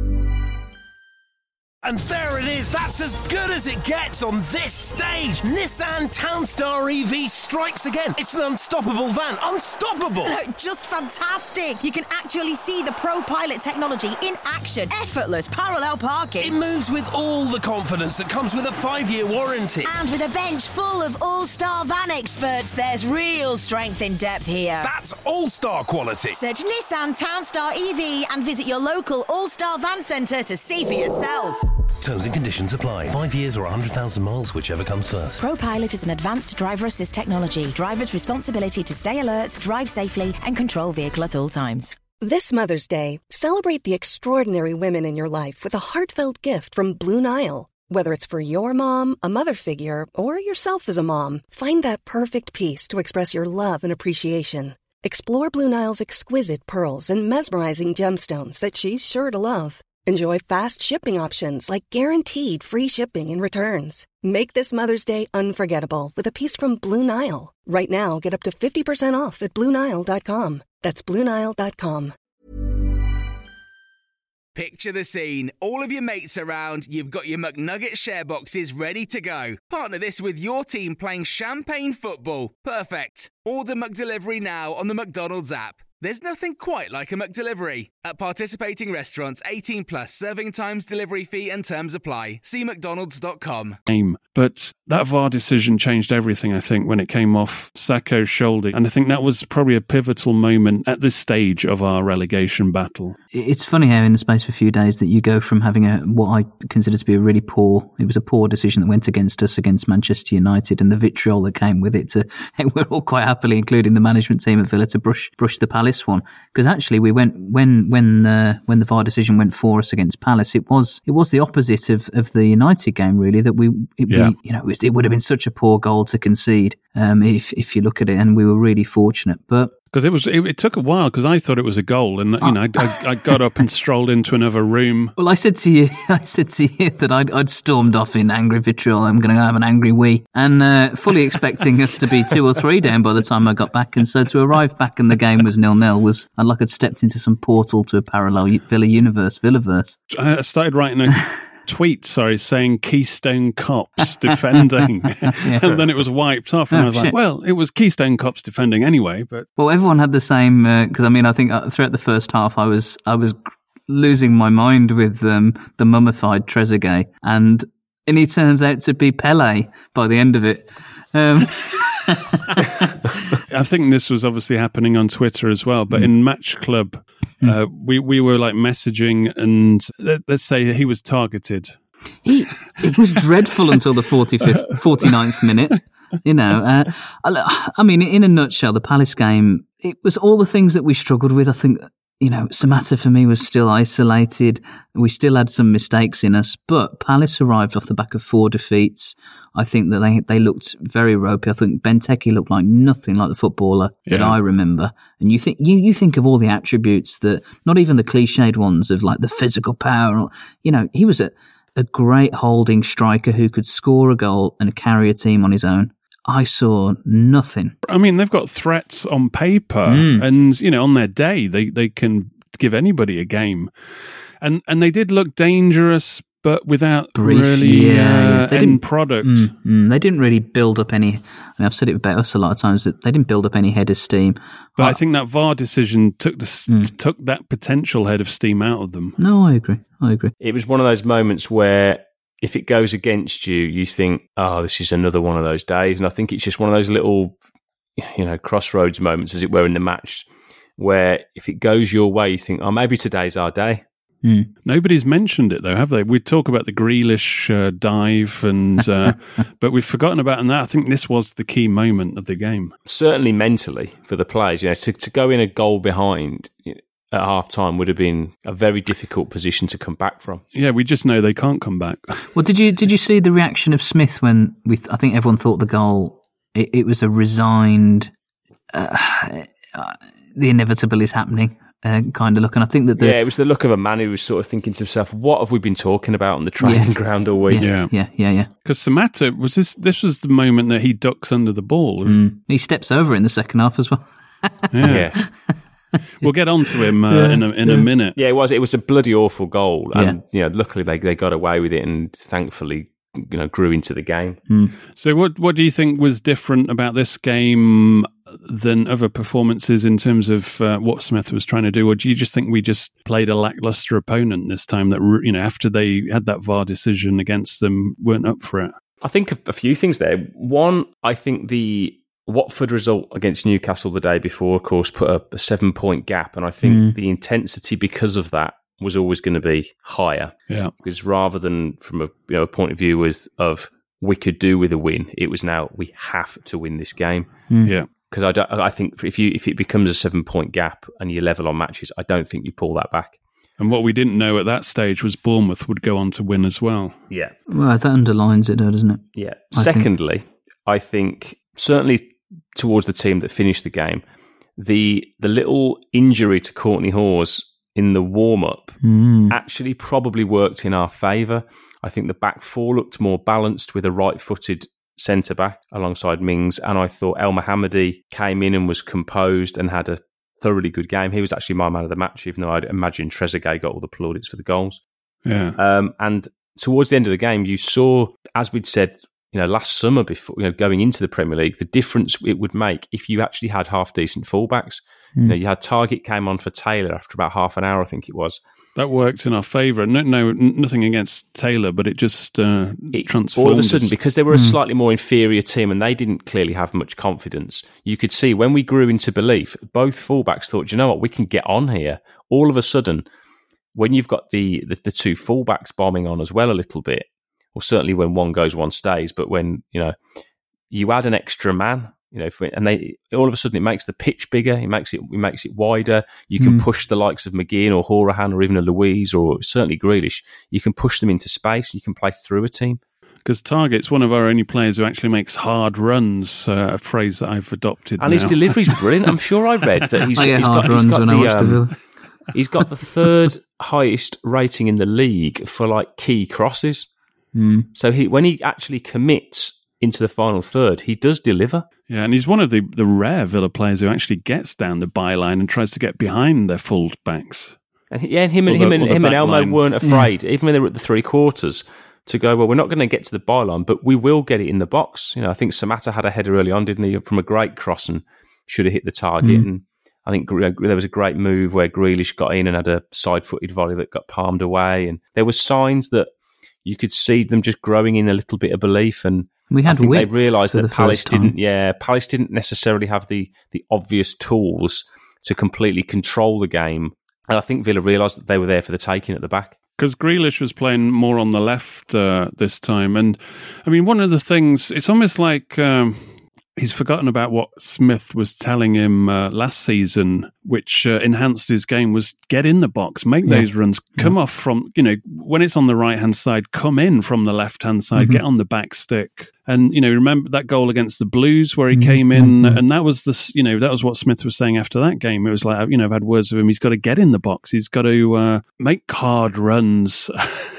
And there it is, that's as good as it gets on this stage. Nissan Townstar E V strikes again. It's an unstoppable van, unstoppable. No, just fantastic. You can actually see the ProPilot technology in action. Effortless parallel parking. It moves with all the confidence that comes with a five-year warranty. And with a bench full of all-star van experts, there's real strength in depth here. That's all-star quality. Search Nissan Townstar E V and visit your local all-star van centre to see for yourself. Terms and conditions apply. Five years or one hundred thousand miles, whichever comes first. ProPilot is an advanced driver assist technology. Driver's responsibility to stay alert, drive safely, and control vehicle at all times. This Mother's Day, celebrate the extraordinary women in your life with a heartfelt gift from Blue Nile. Whether it's for your mom, a mother figure, or yourself as a mom, find that perfect piece to express your love and appreciation. Explore Blue Nile's exquisite pearls and mesmerizing gemstones that she's sure to love. Enjoy fast shipping options like guaranteed free shipping and returns. Make this Mother's Day unforgettable with a piece from Blue Nile. Right now, get up to fifty percent off at Blue Nile dot com. That's Blue Nile dot com. Picture the scene. All of your mates around, you've got your McNugget share boxes ready to go. Partner this with your team playing champagne football. Perfect. Order McDelivery now on the McDonald's app. There's nothing quite like a McDelivery. At participating restaurants, eighteen plus, serving times, delivery fee and terms apply. See mcdonalds dot com. But that V A R decision changed everything, I think, when it came off Sakho's shoulder. And I think that was probably a pivotal moment at this stage of our relegation battle. It's funny how in the space of a few days that you go from having a what I consider to be a really poor, it was a poor decision that went against us against Manchester United and the vitriol that came with it to, we're all quite happily, including the management team at Villa, to brush brush the Palace one. Because actually we went, when when uh, when the V A R decision went for us against Palace, it was it was the opposite of, of the United game, really, that we, it, yeah. we you know, it, was, it would have been such a poor goal to concede um, if if you look at it, and we were really fortunate. But because it was, it, it took a while because I thought it was a goal, and you know, I, I, I got up and strolled into another room. Well, I said to you, I said to you that I'd, I'd stormed off in angry vitriol. I'm going to have an angry wee, and uh, fully expecting us to be two or three down by the time I got back. And so to arrive back and the game was nil nil was like I'd stepped into some portal to a parallel Villa universe, Villaverse. I started writing a tweet, sorry, saying Keystone Cops defending, yeah. And then it was wiped off, and oh, I was shit. like, well, it was Keystone Cops defending anyway. But well, everyone had the same, because uh, I mean, I think uh, throughout the first half, I was I was losing my mind with um, the mummified Trezeguet, and and he turns out to be Pele by the end of it. Um, I think this was obviously happening on Twitter as well, but mm. in Match Club, mm. uh, we, we were like messaging, and let, let's say he was targeted. He It was dreadful until the forty-fifth, forty-ninth minute. You know, uh, I, I mean, in a nutshell, the Palace game, it was all the things that we struggled with. I think, you know, Samatta for me was still isolated. We still had some mistakes in us, but Palace arrived off the back of four defeats. I think that they they looked very ropey. I think Benteke looked like nothing like the footballer yeah. that I remember. And you think you, you think of all the attributes that, not even the cliched ones of like the physical power. Or, you know, he was a, a great holding striker who could score a goal and carry a team on his own. I saw nothing. I mean, they've got threats on paper, mm. and you know, on their day, they, they can give anybody a game, and and they did look dangerous. but without Brief, really yeah, uh, they end didn't, product. Mm, mm, they didn't really build up any. I mean, I've said it about us a lot of times that they didn't build up any head of steam. But I, I think that V A R decision took the mm. took that potential head of steam out of them. No, I agree. I agree. It was one of those moments where if it goes against you, you think, oh, this is another one of those days. And I think it's just one of those little, you know, crossroads moments, as it were, in the match, where if it goes your way, you think, oh, maybe today's our day. Mm. Nobody's mentioned it, though, have they? We talk about the Grealish uh, dive, and uh, but we've forgotten about and that. I think this was the key moment of the game. Certainly mentally for the players, you know, to, to go in a goal behind at half time would have been a very difficult position to come back from. Yeah, we just know they can't come back. Well, did you did you see the reaction of Smith when we? I think everyone thought the goal. It, it was a resigned. Uh, uh, the inevitable is happening. Uh, kind of look, and I think that the, yeah, it was the look of a man who was sort of thinking to himself, "What have we been talking about on the training yeah. ground all week?" Yeah, yeah, yeah, yeah. Because Samatta was this. This was the moment that he ducks under the ball. Mm. He steps over in the second half as well. yeah. yeah. We'll get on to him uh, yeah. in a in a minute. Yeah, it was. It was a bloody awful goal, and yeah. you know, luckily they they got away with it, and thankfully, you know, grew into the game. Mm. So, what what do you think was different about this game than other performances in terms of uh, what Smith was trying to do, or do you just think we just played a lackluster opponent this time that, you know, after they had that V A R decision against them, weren't up for it? I think a, a few things there. One, I think the Watford result against Newcastle the day before, of course, put a, a seven point gap, and I think mm. the intensity because of that was always going to be higher. Yeah, because rather than from a you know a point of view with of we could do with a win, it was now we have to win this game. Mm. Yeah. Because I, don't, I think if you if it becomes a seven point gap and you level on matches, I don't think you pull that back. And what we didn't know at that stage was Bournemouth would go on to win as well. Yeah, well, that underlines it, though, doesn't it? Yeah. I Secondly, think. I think certainly towards the team that finished the game, the the little injury to Courtney Hawes in the warm up mm. actually probably worked in our favour. I think the back four looked more balanced with a right footed centre-back alongside Mings, and I thought El Mohammadi came in and was composed and had a thoroughly good game. He was actually my man of the match, even though I'd imagine Trezeguet got all the plaudits for the goals. Yeah. Um, and towards the end of the game, you saw, as we'd said, you know, last summer before, you know, going into the Premier League, the difference it would make if you actually had half-decent fullbacks. Mm. You know, you had Targett came on for Taylor after about half an hour, I think it was. That worked in our favour. No, no, nothing against Taylor, but it just uh, it, transformed. All of a sudden, us. because they were a slightly more inferior team and they didn't clearly have much confidence, you could see when we grew into belief, both fullbacks thought, you know what, we can get on here. All of a sudden, when you've got the, the, the two fullbacks bombing on as well a little bit, or certainly when one goes, one stays, but when, you know, you add an extra man, you know, and they all of a sudden it makes the pitch bigger, it makes it it makes it wider. You can mm. push the likes of McGinn or Horahan or even a Louise or certainly Grealish. You can push them into space. You can play through a team. Because Targett's one of our only players who actually makes hard runs, uh, a phrase that I've adopted. And now. his delivery's brilliant. I'm sure I read that he's, I get he's hard got, runs he's got when the, I watch um, the Villa. He's got the third highest rating in the league for like key crosses. Mm. So he when he actually commits into the final third, he does deliver. Yeah, and he's one of the, the rare Villa players who actually gets down the byline and tries to get behind their full backs. And he, yeah, and him and the, him and him and Elmo line. weren't afraid, yeah. even when they were at the three quarters, to go, well, we're not going to get to the byline, but we will get it in the box. You know, I think Samatta had a header early on, didn't he, from a great cross and should have hit the target. Mm. And I think there was a great move where Grealish got in and had a side-footed volley that got palmed away. And there were signs that you could see them just growing in a little bit of belief. And we had I think they width realised for that the Palace first time. didn't. Yeah, Palace didn't necessarily have the the obvious tools to completely control the game. And I think Villa realised that they were there for the taking at the back. Because Grealish was playing more on the left uh, this time. And, I mean, one of the things, it's almost like um, he's forgotten about what Smith was telling him uh, last season, which uh, enhanced his game, was get in the box, make yeah. those runs, come yeah. off from, you know, when it's on the right-hand side, come in from the left-hand side, mm-hmm. get on the back stick. And, you know, remember that goal against the Blues where he mm-hmm. came in, mm-hmm. and that was the, you know, that was what Smith was saying after that game. It was like, you know, I've had words with him. He's got to get in the box. He's got to uh, make hard runs.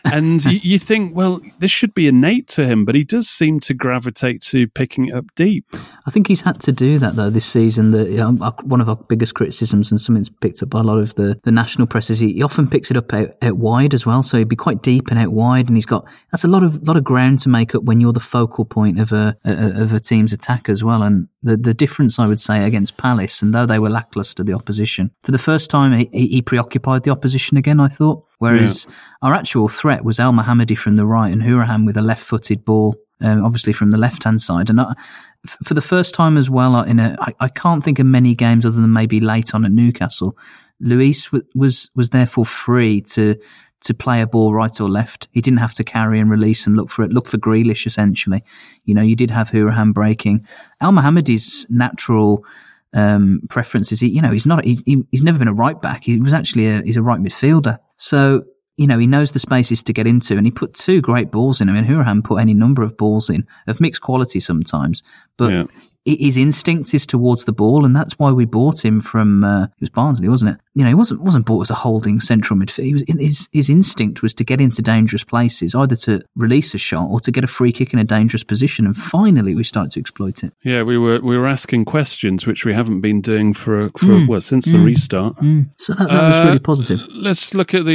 And you, you think, well, this should be innate to him, but he does seem to gravitate to picking it up deep. I think he's had to do that, though, this season. That you know, one of our biggest criticisms, and something's picked up by a lot of the, the national press, is he, he often picks it up out, out wide as well. So he'd be quite deep and out wide, and he's got that's a lot of lot of ground to make up when you're the focal point of a, a of a team's attack as well. And the the difference, I would say, against Palace, and though they were lacklustre, the opposition, for the first time he, he preoccupied the opposition again, I thought. Whereas yeah. our actual threat was El Mohammadi from the right and Hourihane with a left-footed ball, um, obviously from the left-hand side. And I, f- for the first time as well, in a, I, I can't think of many games other than maybe late on at Newcastle, Luis w- was was therefore free to to play a ball right or left. He didn't have to carry and release and look for it. Look for Grealish, essentially. You know, you did have Hourihane breaking. El Mohammadi's natural um, preferences. He, you know, he's not. He, he, he's never been a right back. He was actually a. He's a right midfielder. So, you know, he knows the spaces to get into, and he put two great balls in. I mean, Hourihane put any number of balls in, of mixed quality sometimes, but yeah. his instinct is towards the ball, and that's why we bought him from, uh, it was Barnsley, wasn't it? You know, he wasn't wasn't bought as a holding central midfield. He was, his, his instinct was to get into dangerous places, either to release a shot or to get a free kick in a dangerous position, and finally we started to exploit it. Yeah, we were we were asking questions, which we haven't been doing for, for mm. well, since mm. the restart. Mm. So that, that was uh, really positive. Let's look at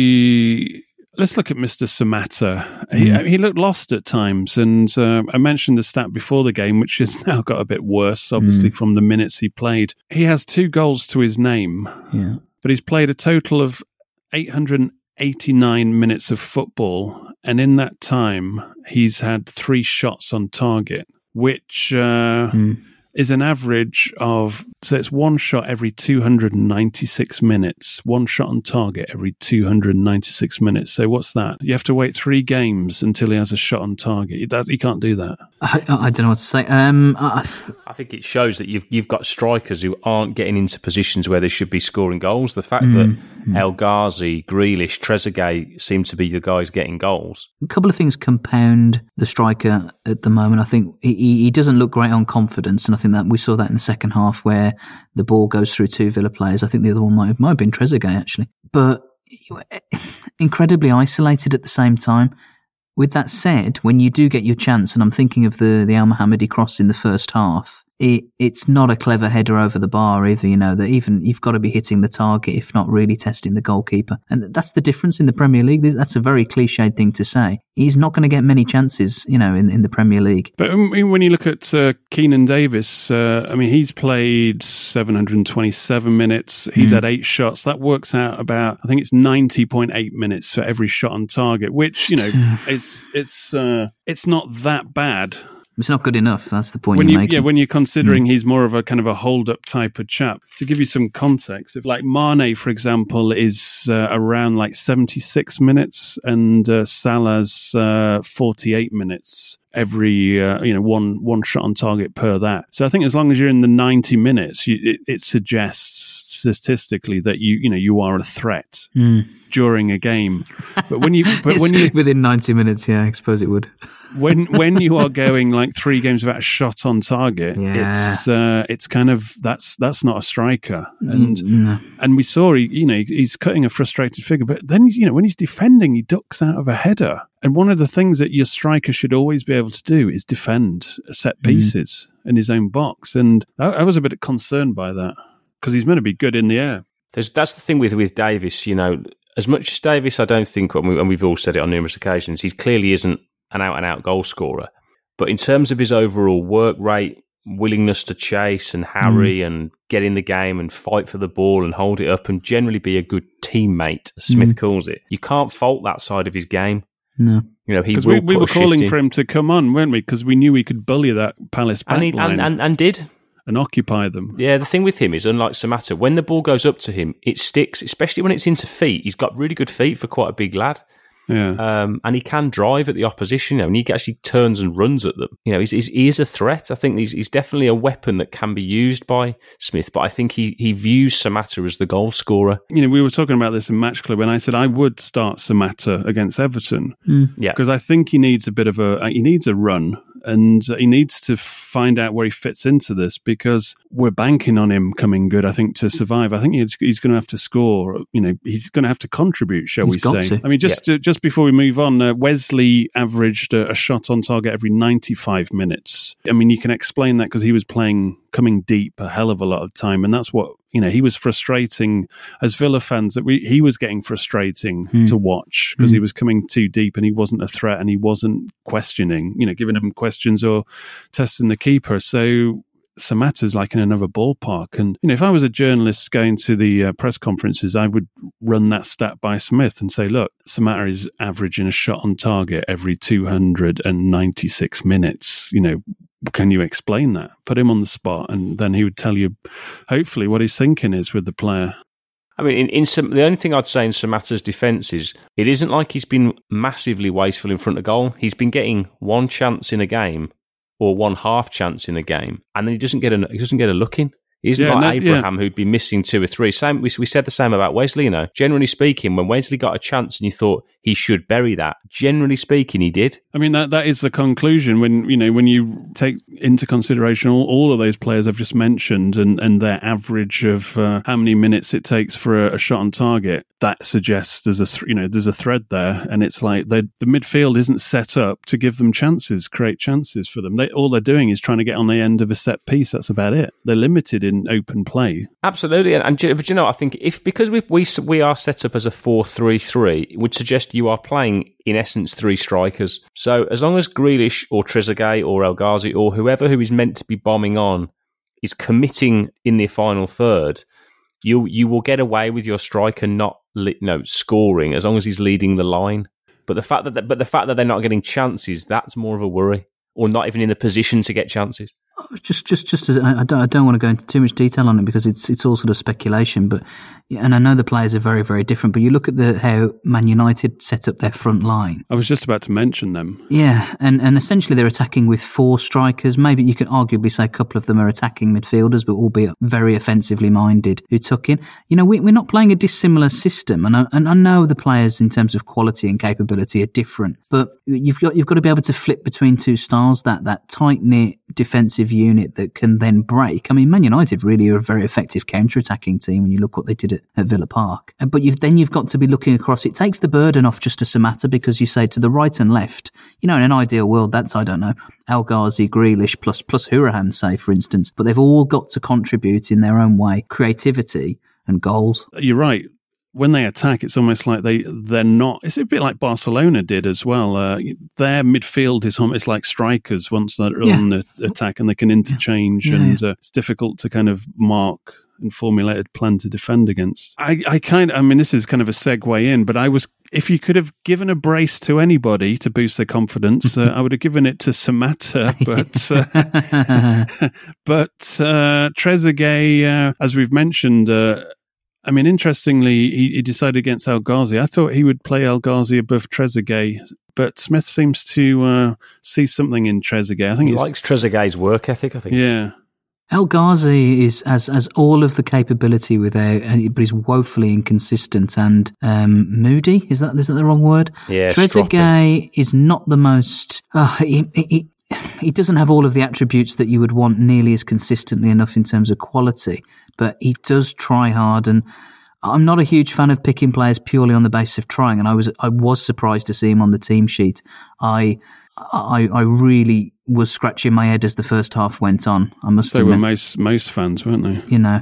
the... Let's look at Mister Samatta. He, mm. he looked lost at times, and uh, I mentioned the stat before the game, which has now got a bit worse, obviously, mm. from the minutes he played. He has two goals to his name, yeah. but he's played a total of eight hundred eighty-nine minutes of football, and in that time, he's had three shots on target, which... Uh, mm. is an average of, so it's one shot every two hundred ninety-six minutes, one shot on target every two hundred ninety-six minutes. So what's that? You have to wait three games until he has a shot on target. He, does, he can't do that. I, I don't know what to say. Um, I, I think it shows that you've you've got strikers who aren't getting into positions where they should be scoring goals. The fact mm, that mm. El Ghazi, Grealish, Trezeguet seem to be the guys getting goals. A couple of things compound the striker at the moment. I think he, he doesn't look great on confidence, and I think that we saw that in the second half where the ball goes through two Villa players. I think the other one might have, might have been Trezeguet, actually. But incredibly isolated at the same time. With that said, when you do get your chance, and I'm thinking of the, the El Mohammadi cross in the first half, it, it's not a clever header over the bar either, you know, that even you've got to be hitting the target, if not really testing the goalkeeper. And that's the difference in the Premier League. That's a very cliched thing to say. He's not going to get many chances, you know, in, in the Premier League. But when you look at uh, Keenan Davis, uh, I mean, he's played seven hundred twenty-seven minutes. He's mm. had eight shots. That works out about, I think it's ninety point eight minutes for every shot on target, which, you know, it's it's uh, it's not that bad. It's not good enough. That's the point when you're you, making. Yeah, when you're considering mm. he's more of a kind of a hold-up type of chap. To give you some context, if like Mane, for example, is uh, around like seventy-six minutes, and uh, Salah's uh, forty-eight minutes. Every uh, you know one one shot on target per that. So I think as long as you're in the ninety minutes, you, it, it suggests statistically that you you know you are a threat mm. during a game. But when you but when you within ninety minutes, yeah, I suppose it would. when when you are going like three games without a shot on target, yeah. it's uh, it's kind of that's that's not a striker. And mm. and we saw he you know he's cutting a frustrated figure, but then you know when he's defending, he ducks out of a header. And one of the things that your striker should always be able to do is defend set pieces mm. in his own box. And I, I was a bit concerned by that because he's meant to be good in the air. There's, that's the thing with, with Davis, you know, as much as Davis, I don't think, and, we, and we've all said it on numerous occasions, he clearly isn't an out-and-out goal scorer. But in terms of his overall work rate, willingness to chase and harry mm. and get in the game and fight for the ball and hold it up and generally be a good teammate, as Smith mm. calls it, you can't fault that side of his game. No. You know, he will we, we were calling in. for him to come on, weren't we? Because we knew he could bully that Palace back and, he, line and, and, and did. And occupy them. Yeah, the thing with him is, unlike Samatta, when the ball goes up to him, it sticks, especially when it's into feet. He's got really good feet for quite a big lad. Yeah. Um, and he can drive at the opposition, you know, and he actually turns and runs at them. You know, he's, he's, he is a threat. I think he's, he's definitely a weapon that can be used by Smith, but I think he, he views Samatta as the goal scorer. You know, we were talking about this in Match Club, and I said I would start Samatta against Everton. Mm. Yeah. Because I think he needs a bit of a, he needs a run. and he needs to find out where he fits into this, because we're banking on him coming good, I think, to survive. I think he's, he's going to have to score, you know, he's going to have to contribute, shall He's we got say. to. I mean, just Yeah. uh, just before we move on, uh, Wesley averaged a, a shot on target every ninety-five minutes. I mean, you can explain that because he was playing, coming deep a hell of a lot of time, and that's what, you know, he was frustrating as Villa fans, that we he was getting frustrating Hmm. to watch because Hmm. he was coming too deep and he wasn't a threat and he wasn't questioning, you know, giving them questions or testing the keeper. So Samatta's like in another ballpark. And, you know, if I was a journalist going to the uh, press conferences, I would run that stat by Smith and say, look, Samatta is averaging a shot on target every two hundred ninety-six minutes. You know, can you explain that? Put him on the spot, and then he would tell you, hopefully, what his thinking is with the player. I mean, in, in some, the only thing I'd say in Samatta's defence is it isn't like he's been massively wasteful in front of goal. He's been getting one chance in a game or one half chance in a game, and then he doesn't get a he doesn't get a look in. He isn't Yeah, like no, Abraham, yeah. who'd be missing two or three. Same, we, we said the same about Wesley, you know. Generally speaking, when Wesley got a chance and you thought he should bury that, generally speaking, he did. I mean, that that is the conclusion when, you know, when you take into consideration all, all of those players I've just mentioned and, and their average of uh, how many minutes it takes for a, a shot on target. That suggests there's a th- you know there's a thread there, and it's like the midfield isn't set up to give them chances, create chances for them. They, all they're doing is trying to get on the end of a set piece. That's about it. They're limited in open play. Absolutely, and, and but you know, I think if because we we we are set up as a four three three, it would suggest you are playing in essence three strikers. So as long as Grealish or Trezeguet or El Ghazi or whoever who is meant to be bombing on is committing in the final third, you you will get away with your striker not li- no scoring as long as he's leading the line. But the fact that they, but the fact that they're not getting chances, that's more of a worry, or not even in the position to get chances. Just, just, just. As, I don't, I don't want to go into too much detail on it because it's, it's all sort of speculation. But, and I know the players are very, very different. But you look at the how Man United set up their front line. I was just about to mention them. Yeah, and, and essentially they're attacking with four strikers. Maybe you could arguably say a couple of them are attacking midfielders, but albeit very offensively minded, who took in. You know, we, we're not playing a dissimilar system, and I, and I know the players in terms of quality and capability are different. But you've got you've got to be able to flip between two styles. That that tight knit defensive unit that can then break. I mean, Man United really are a very effective counter-attacking team when you look what they did at, at Villa Park. But you've, then you've got to be looking across. It takes the burden off just to Samatta because you say to the right and left, you know, in an ideal world, that's, I don't know, El Ghazi, Grealish plus, plus Hourihane, say, for instance. But they've all got to contribute in their own way, creativity and goals. You're right. When they attack, it's almost like they, they're not... It's a bit like Barcelona did as well. Uh, their midfield is almost like strikers once they're Yeah. on the attack, and they can interchange, Yeah, and yeah. Uh, it's difficult to kind of mark and formulate a plan to defend against. I, I kind of... I mean, this is kind of a segue in, but I was... If you could have given a brace to anybody to boost their confidence, uh, I would have given it to Samatta, but uh, but uh, Trezeguet, uh, as we've mentioned... Uh, I mean, interestingly, he, he decided against El Ghazi. I thought he would play El Ghazi above Trezeguet, but Smith seems to uh, see something in Trezeguet. I think He he's, likes Trezeguet's work ethic, I think. yeah. El Ghazi is has, has all of the capability without, and but he's woefully inconsistent and um, moody. Is that is that the wrong word? Yeah, Trezeguet is not the most. Uh, he, he he doesn't have all of the attributes that you would want nearly as consistently enough in terms of quality, but he does try hard. And I'm not a huge fan of picking players purely on the basis of trying. And I was I was surprised to see him on the team sheet. I I, I really was scratching my head as the first half went on. I must So admit. were most most fans, weren't they? You know.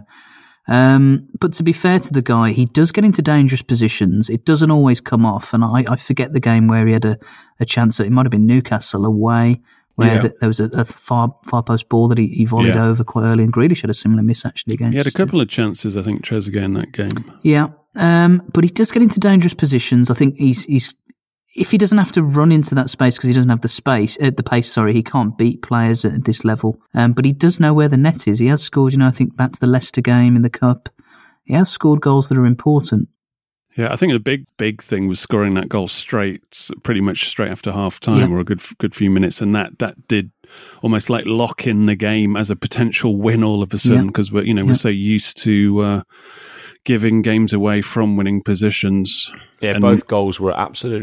Um, but to be fair to the guy, he does get into dangerous positions. It doesn't always come off. And I, I forget the game where he had a, a chance at, it might have been Newcastle away, where Yeah. the, there was a, a far far post ball that he, he volleyed Yeah. over quite early. And Grealish had a similar miss actually against. He had a couple of chances, I think, Trezeguet in that game. Yeah. Um, but he does get into dangerous positions. I think he's, he's, if he doesn't have to run into that space because he doesn't have the space, uh, the pace, sorry, he can't beat players at this level. Um, but he does know where the net is. He has scored, you know, I think back to the Leicester game in the Cup. He has scored goals that are important. Yeah, I think the big, big thing was scoring that goal straight, pretty much straight after half time, Yeah. or a good, good few minutes, and that that did almost like lock in the game as a potential win all of a sudden, Yeah. because we're you know Yeah. we're so used to uh, giving games away from winning positions. Yeah, And- both goals were absolutely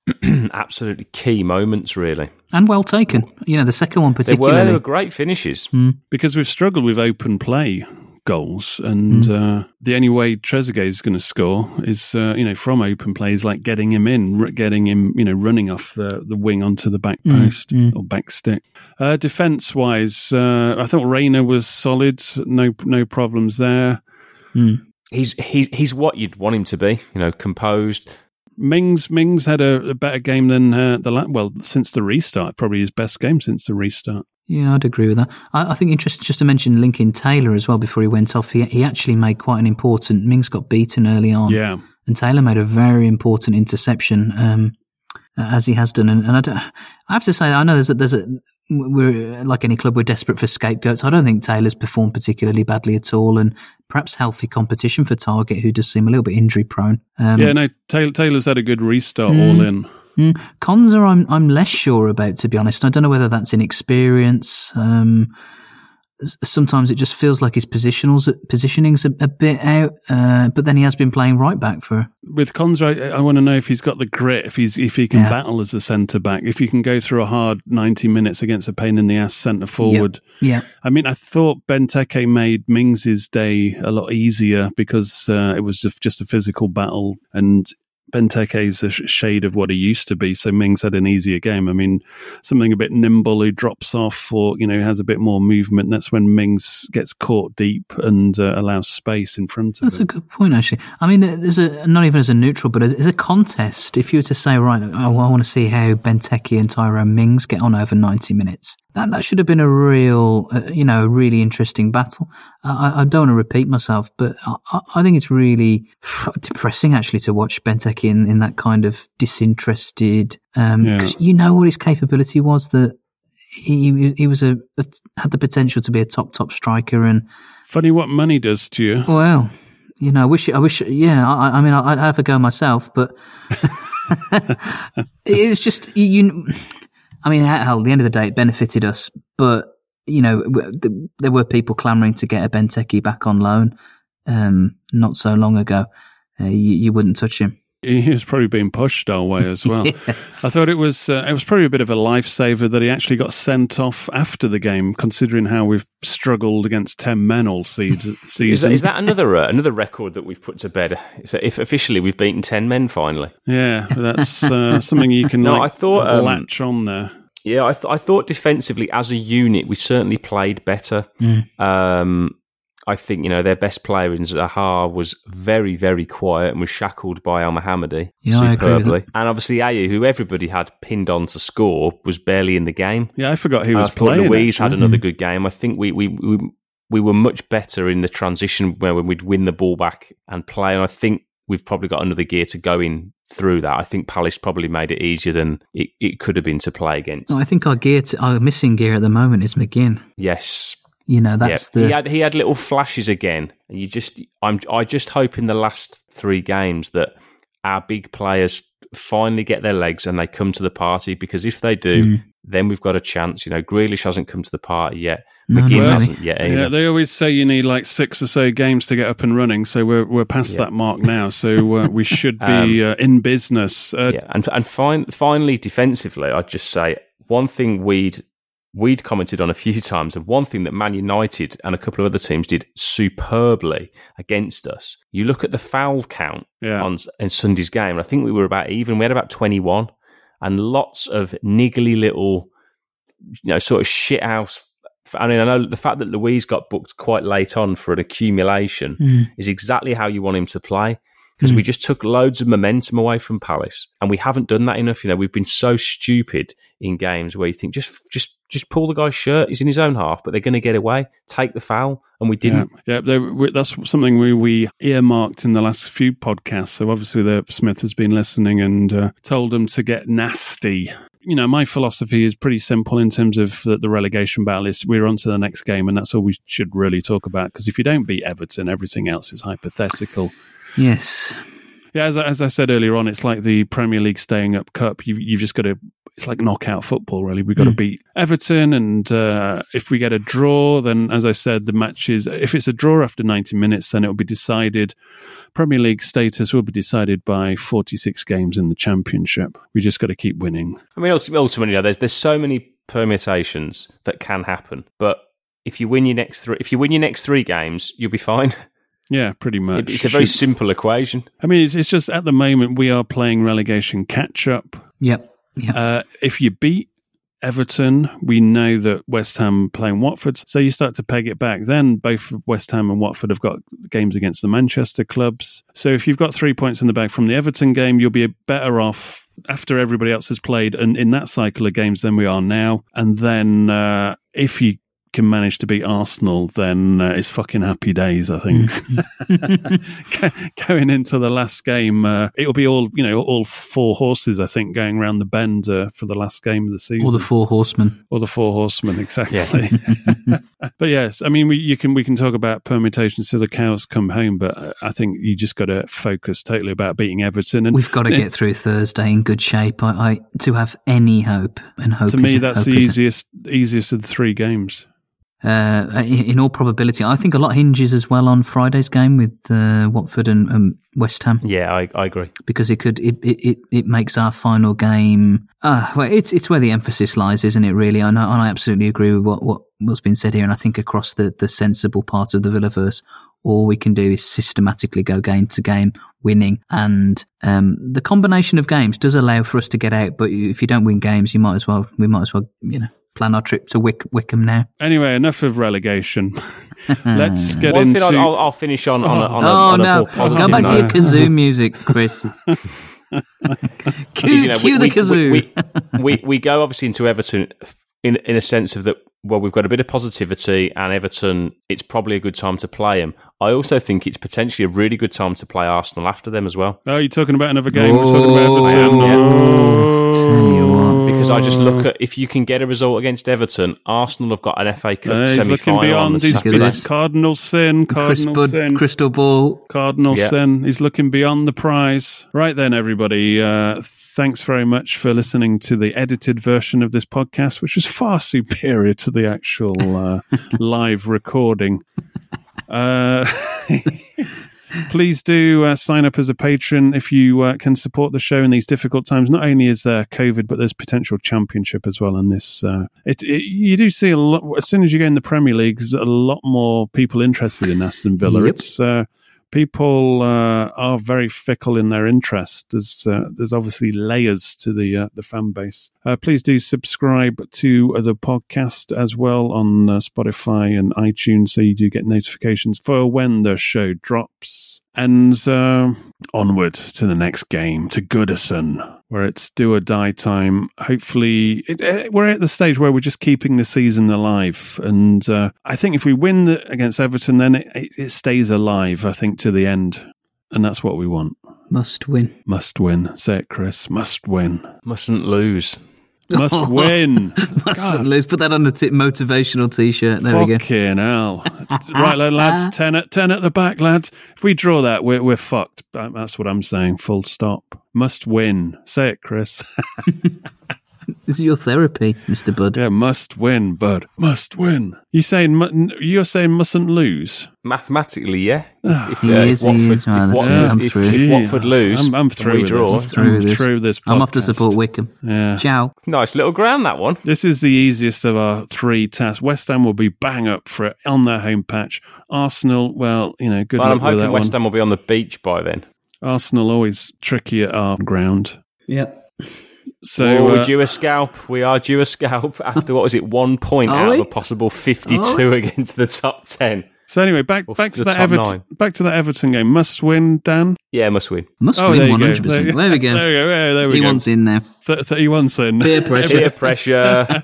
absolutely key moments, really. And well taken. You know, the second one particularly. They were, they were great finishes. Mm. Because we've struggled with open play goals, and mm. uh, the only way Trezeguet is going to score is, uh, you know, from open plays, like getting him in, getting him, you know, running off the, the wing onto the back post mm. or back stick. Uh, defence-wise, uh, I thought Reina was solid, no no problems there. Mm. He's he, he's what you'd want him to be, you know, composed. Mings Mings had a, a better game than uh, the la- well since the restart, probably his best game since the restart. Yeah, I'd agree with that. I, I think interesting just to mention Lincoln Taylor as well before he went off. He he actually made quite an important. Mings got beaten early on, yeah, and Taylor made a very important interception, um, as he has done. And, and I, don't, I have to say, I know there's a, there's a we're like any club, we're desperate for scapegoats. I don't think Taylor's performed particularly badly at all, and perhaps healthy competition for Target, who does seem a little bit injury prone. Um, yeah, no, Taylor, Taylor's had a good restart mm, all in. Mm, Konza, I'm I'm less sure about, to be honest. I don't know whether that's inexperience. Um, sometimes it just feels like his positionals positioning's a, a bit out, uh, but then he has been playing right back for. With Konza, I, I want to know if he's got the grit, if he's if he can Yeah. battle as a centre back, if he can go through a hard ninety minutes against a pain in the ass centre forward. Yeah. I mean, I thought Benteke made Mings's day a lot easier because uh, it was just just a physical battle, and Benteke's a sh- shade of what he used to be, so Mings had an easier game. I mean, something a bit nimble who drops off or, you know, has a bit more movement. That's when Mings gets caught deep and uh, allows space in front of That's him. a good point, actually. I mean, there's a not even as a neutral, but as, as a contest. If you were to say, right, oh, I want to see how Benteke and Tyrone Mings get on over ninety minutes, that that should have been a real, uh, you know, a really interesting battle. I, I don't want to repeat myself, but I, I think it's really depressing, actually, to watch Benteke in, in that kind of disinterested. Um, because Yeah. you know what his capability was. That he he was a, a had the potential to be a top top striker, and Funny what money does to you. well, you know, I wish, I wish, yeah, I, I mean, I'd have a go myself, but it was just, you, I mean, hell, at the end of the day, it benefited us, but, you know, w- there were people clamouring to get a Benteke back on loan, um, not so long ago. Uh, you, you wouldn't touch him. He was probably being pushed our way as well. Yeah. I thought it was uh, it was probably a bit of a lifesaver that he actually got sent off after the game, considering how we've struggled against ten men all se- season. Is that, is that another uh, another record that we've put to bed? So if officially we've beaten ten men finally. Yeah, that's uh, something you can No, like, I thought, um, latch on there. Yeah, I, th- I thought defensively as a unit we certainly played better. Mm. Um, I think, you know, their best player in Zaha was very, very quiet and was shackled by Al Mohammadi Yeah, I agree with superbly. that. And obviously Ayew, who everybody had pinned on to score, was barely in the game. Yeah, I forgot he was I thought playing. Louise had actually. another good game. I think we, we, we, we were much better in the transition where we'd win the ball back and play. And I think we've probably got another gear to go in through that. I think Palace probably made it easier than it, it could have been to play against. No, I think our gear, to, our missing gear at the moment is McGinn. Yes. You know, that's yeah. the. He had he had little flashes again, and you just I'm I just hope in the last three games that our big players finally get their legs and they come to the party, because if they do, Mm. then we've got a chance. You know, Grealish hasn't come to the party yet. No, McGinn not really. hasn't yet either. Yeah, they always say you need like six or so games to get up and running, so we're we're past Yeah. that mark now. So uh, we should be Um, uh, in business. Uh, yeah, and and fin- finally, defensively, I'd just say one thing we'd we'd commented on a few times, and one thing that Man United and a couple of other teams did superbly against us. You look at the foul count Yeah. on in Sunday's game, and I think we were about even. We had about twenty-one, and lots of niggly little, you know, sort of shit house. I mean, I know the fact that Louise got booked quite late on for an accumulation Mm. is exactly how you want him to play, because we just took loads of momentum away from Palace, and we haven't done that enough. You know, we've been so stupid in games where you think just just just pull the guy's shirt, he's in his own half, but they're going to get away, take the foul, and we Yeah, didn't. yeah they, we, that's something we, we earmarked in the last few podcasts. So obviously, the, Smith has been listening and uh, told them to get nasty. You know, my philosophy is pretty simple in terms of the, the relegation battle. Is we're on to the next game, and that's all we should really talk about. Because if you don't beat Everton, everything else is hypothetical. Yes. Yeah, as, I- as I said earlier on, it's like the Premier League staying up cup. You, you've just got to it's like knockout football, really. We've got to Mm. beat Everton, and uh, if we get a draw, then, as I said, the match is, if it's a draw after ninety minutes, then it will be decided, Premier League status will be decided by forty-six games in the Championship. We just got to keep winning. I mean, ulti- ultimately, you know, there's there's so many permutations that can happen, but if you win your next three, if you win your next three games, you'll be fine. Yeah, pretty much. It's a very simple equation. I mean, it's, it's just at the moment we are playing relegation catch-up. Yep. Yep. Uh, if you beat Everton, we know that West Ham playing Watford, so you start to peg it back. Then both West Ham and Watford have got games against the Manchester clubs. So if you've got three points in the bag from the Everton game, you'll be better off after everybody else has played and in that cycle of games than we are now. And then uh, if you can manage to beat Arsenal, then uh, it's fucking happy days, I think. Going into the last game, uh, it'll be all, you know, all four horses, I think, going around the bend uh, for the last game of the season. Or the four horsemen. Or the four horsemen, exactly. Yeah. But yes, I mean, we you can we can talk about permutations till the cows come home, but I think you just got to focus totally about beating Everton. And we've got to get through Thursday in good shape. I, I to have any hope, and hope to me is, that's the easiest easiest of the three games. Uh, in all probability, I think a lot hinges as well on Friday's game with uh, Watford and um, West Ham. Yeah, I, I agree, because it could it, it, it makes our final game. Uh, well, it's it's where the emphasis lies, isn't it? Really, I know, and I absolutely agree with what, what what's been said here. And I think across the, the sensible part of the Villaverse, all we can do is systematically go game to game, winning. And um, the combination of games does allow for us to get out. But if you don't win games, you might as well we might as well you know. plan our trip to Wick- Wickham now. Anyway, enough of relegation. Let's get One into... thing I'll, I'll finish on, on, a, on, oh, a, on no. a more positive Go back note. to your kazoo music, Chris. cue You know, cue we, the kazoo. We, we, we, we go obviously into Everton in in a sense of that, well, we've got a bit of positivity, and Everton, it's probably a good time to play them. I also think it's potentially a really good time to play Arsenal after them as well. Oh, you're talking about another game? We're talking about Everton. Yeah. Oh. Tell you what. Because I just look at, if you can get a result against Everton, Arsenal have got an F A Cup Uh, he's semi-final looking on the beyond. He's, Saturday. he's Cardinal sin. Cardinal Chris sin. Bud, Crystal Ball. Cardinal Yeah. sin. He's looking beyond the prize. Right then, everybody. Uh, thanks very much for listening to the edited version of this podcast, which was far superior to the actual uh, live recording. Uh, please do uh, sign up as a patron if you uh, can support the show in these difficult times. Not only is there COVID, but there's potential championship as well in this. Uh, it, it, you do see a lot, as soon as you go in the Premier League, there's a lot more people interested in Aston Villa. Yep. It's uh, people uh, are very fickle in their interest. There's uh, there's obviously layers to the uh, the fan base. Uh, please do subscribe to the podcast as well on uh, Spotify and iTunes, so you do get notifications for when the show drops. And uh, onward to the next game, to Goodison, where it's do or die time. Hopefully, it, it, we're at the stage where we're just keeping the season alive. And uh, I think if we win the, against Everton, then it, it, it stays alive, I think, to the end. And that's what we want. Must win. Must win. Say it, Chris. Must win. Mustn't lose. Must win. Mustn't lose. Put that on the t- motivational T-shirt. There we go. Fucking hell. Right, lads, ten at, ten at the back, lads. If we draw that, we're, we're fucked. That's what I'm saying, full stop. Must win. Say it, Chris. This is your therapy, Mister Bud. Yeah, must win, Bud. Must win. You saying mu- you're saying mustn't lose? Mathematically, yeah. If, He uh, is, if he Watford, is. Right, if, that's Watford, it. I'm if, through. if Watford lose, I'm, I'm and through we with draw. this. Through I'm this. through this podcast. I'm off to support Wickham. Yeah. Ciao. Nice little ground, that one. This is the easiest of our three tasks. West Ham will be bang up for it on their home patch. Arsenal, well, you know, good Well, I'm luck with hoping that West one. Ham will be on the beach by then. Arsenal always tricky at our ground. Yep. So oh, we're uh, due a scalp. We are due a scalp after, what was it, one point Are out we? of a possible fifty-two against the top ten. so anyway, back Or back to the that top Everton nine. back to that Everton game. Must win, Dan. Yeah, must win. Must Oh, win there you one go. hundred percent. There There you we go. go. There we go. Yeah, there we He go. wants in now. Th- thirty-one in. Peer pressure. Peer pressure.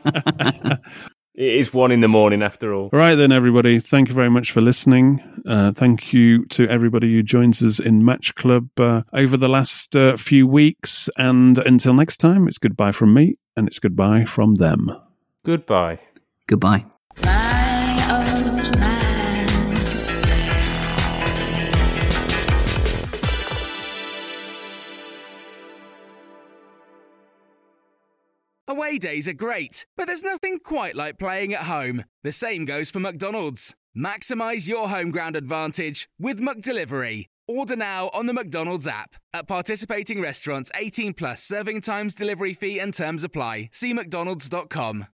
It is one in the morning after all. Right then, everybody. Thank you very much for listening. Uh, thank you to everybody who joins us in Match Club uh, over the last uh, few weeks. And until next time, it's goodbye from me and it's goodbye from them. Goodbye. Goodbye. Away days are great, but there's nothing quite like playing at home. The same goes for McDonald's. Maximise your home ground advantage with McDelivery. Order now on the McDonald's app. At participating restaurants, eighteen plus, serving times, delivery fee and terms apply. See mcdonalds dot com.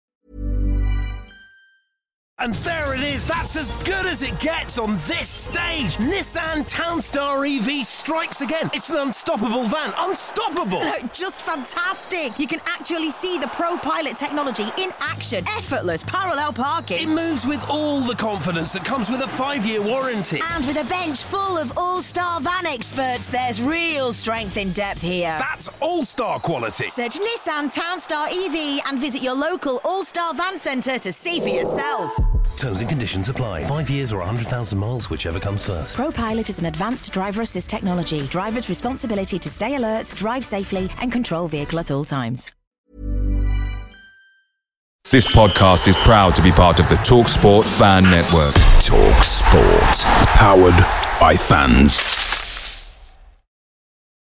And there it is, that's as good as it gets on this stage. Nissan Townstar E V strikes again. It's an unstoppable van, unstoppable. No, just fantastic. You can actually see the ProPilot technology in action. Effortless parallel parking. It moves with all the confidence that comes with a five-year warranty. And with a bench full of all-star van experts, there's real strength in depth here. That's all-star quality. Search Nissan Townstar E V and visit your local all-star van centre to see for yourself. Terms and conditions apply. Five years or one hundred thousand miles, whichever comes first. ProPilot is an advanced driver assist technology. Driver's responsibility to stay alert, drive safely and control vehicle at all times. This podcast is proud to be part of the TalkSport Fan Network. TalkSport. Powered by fans.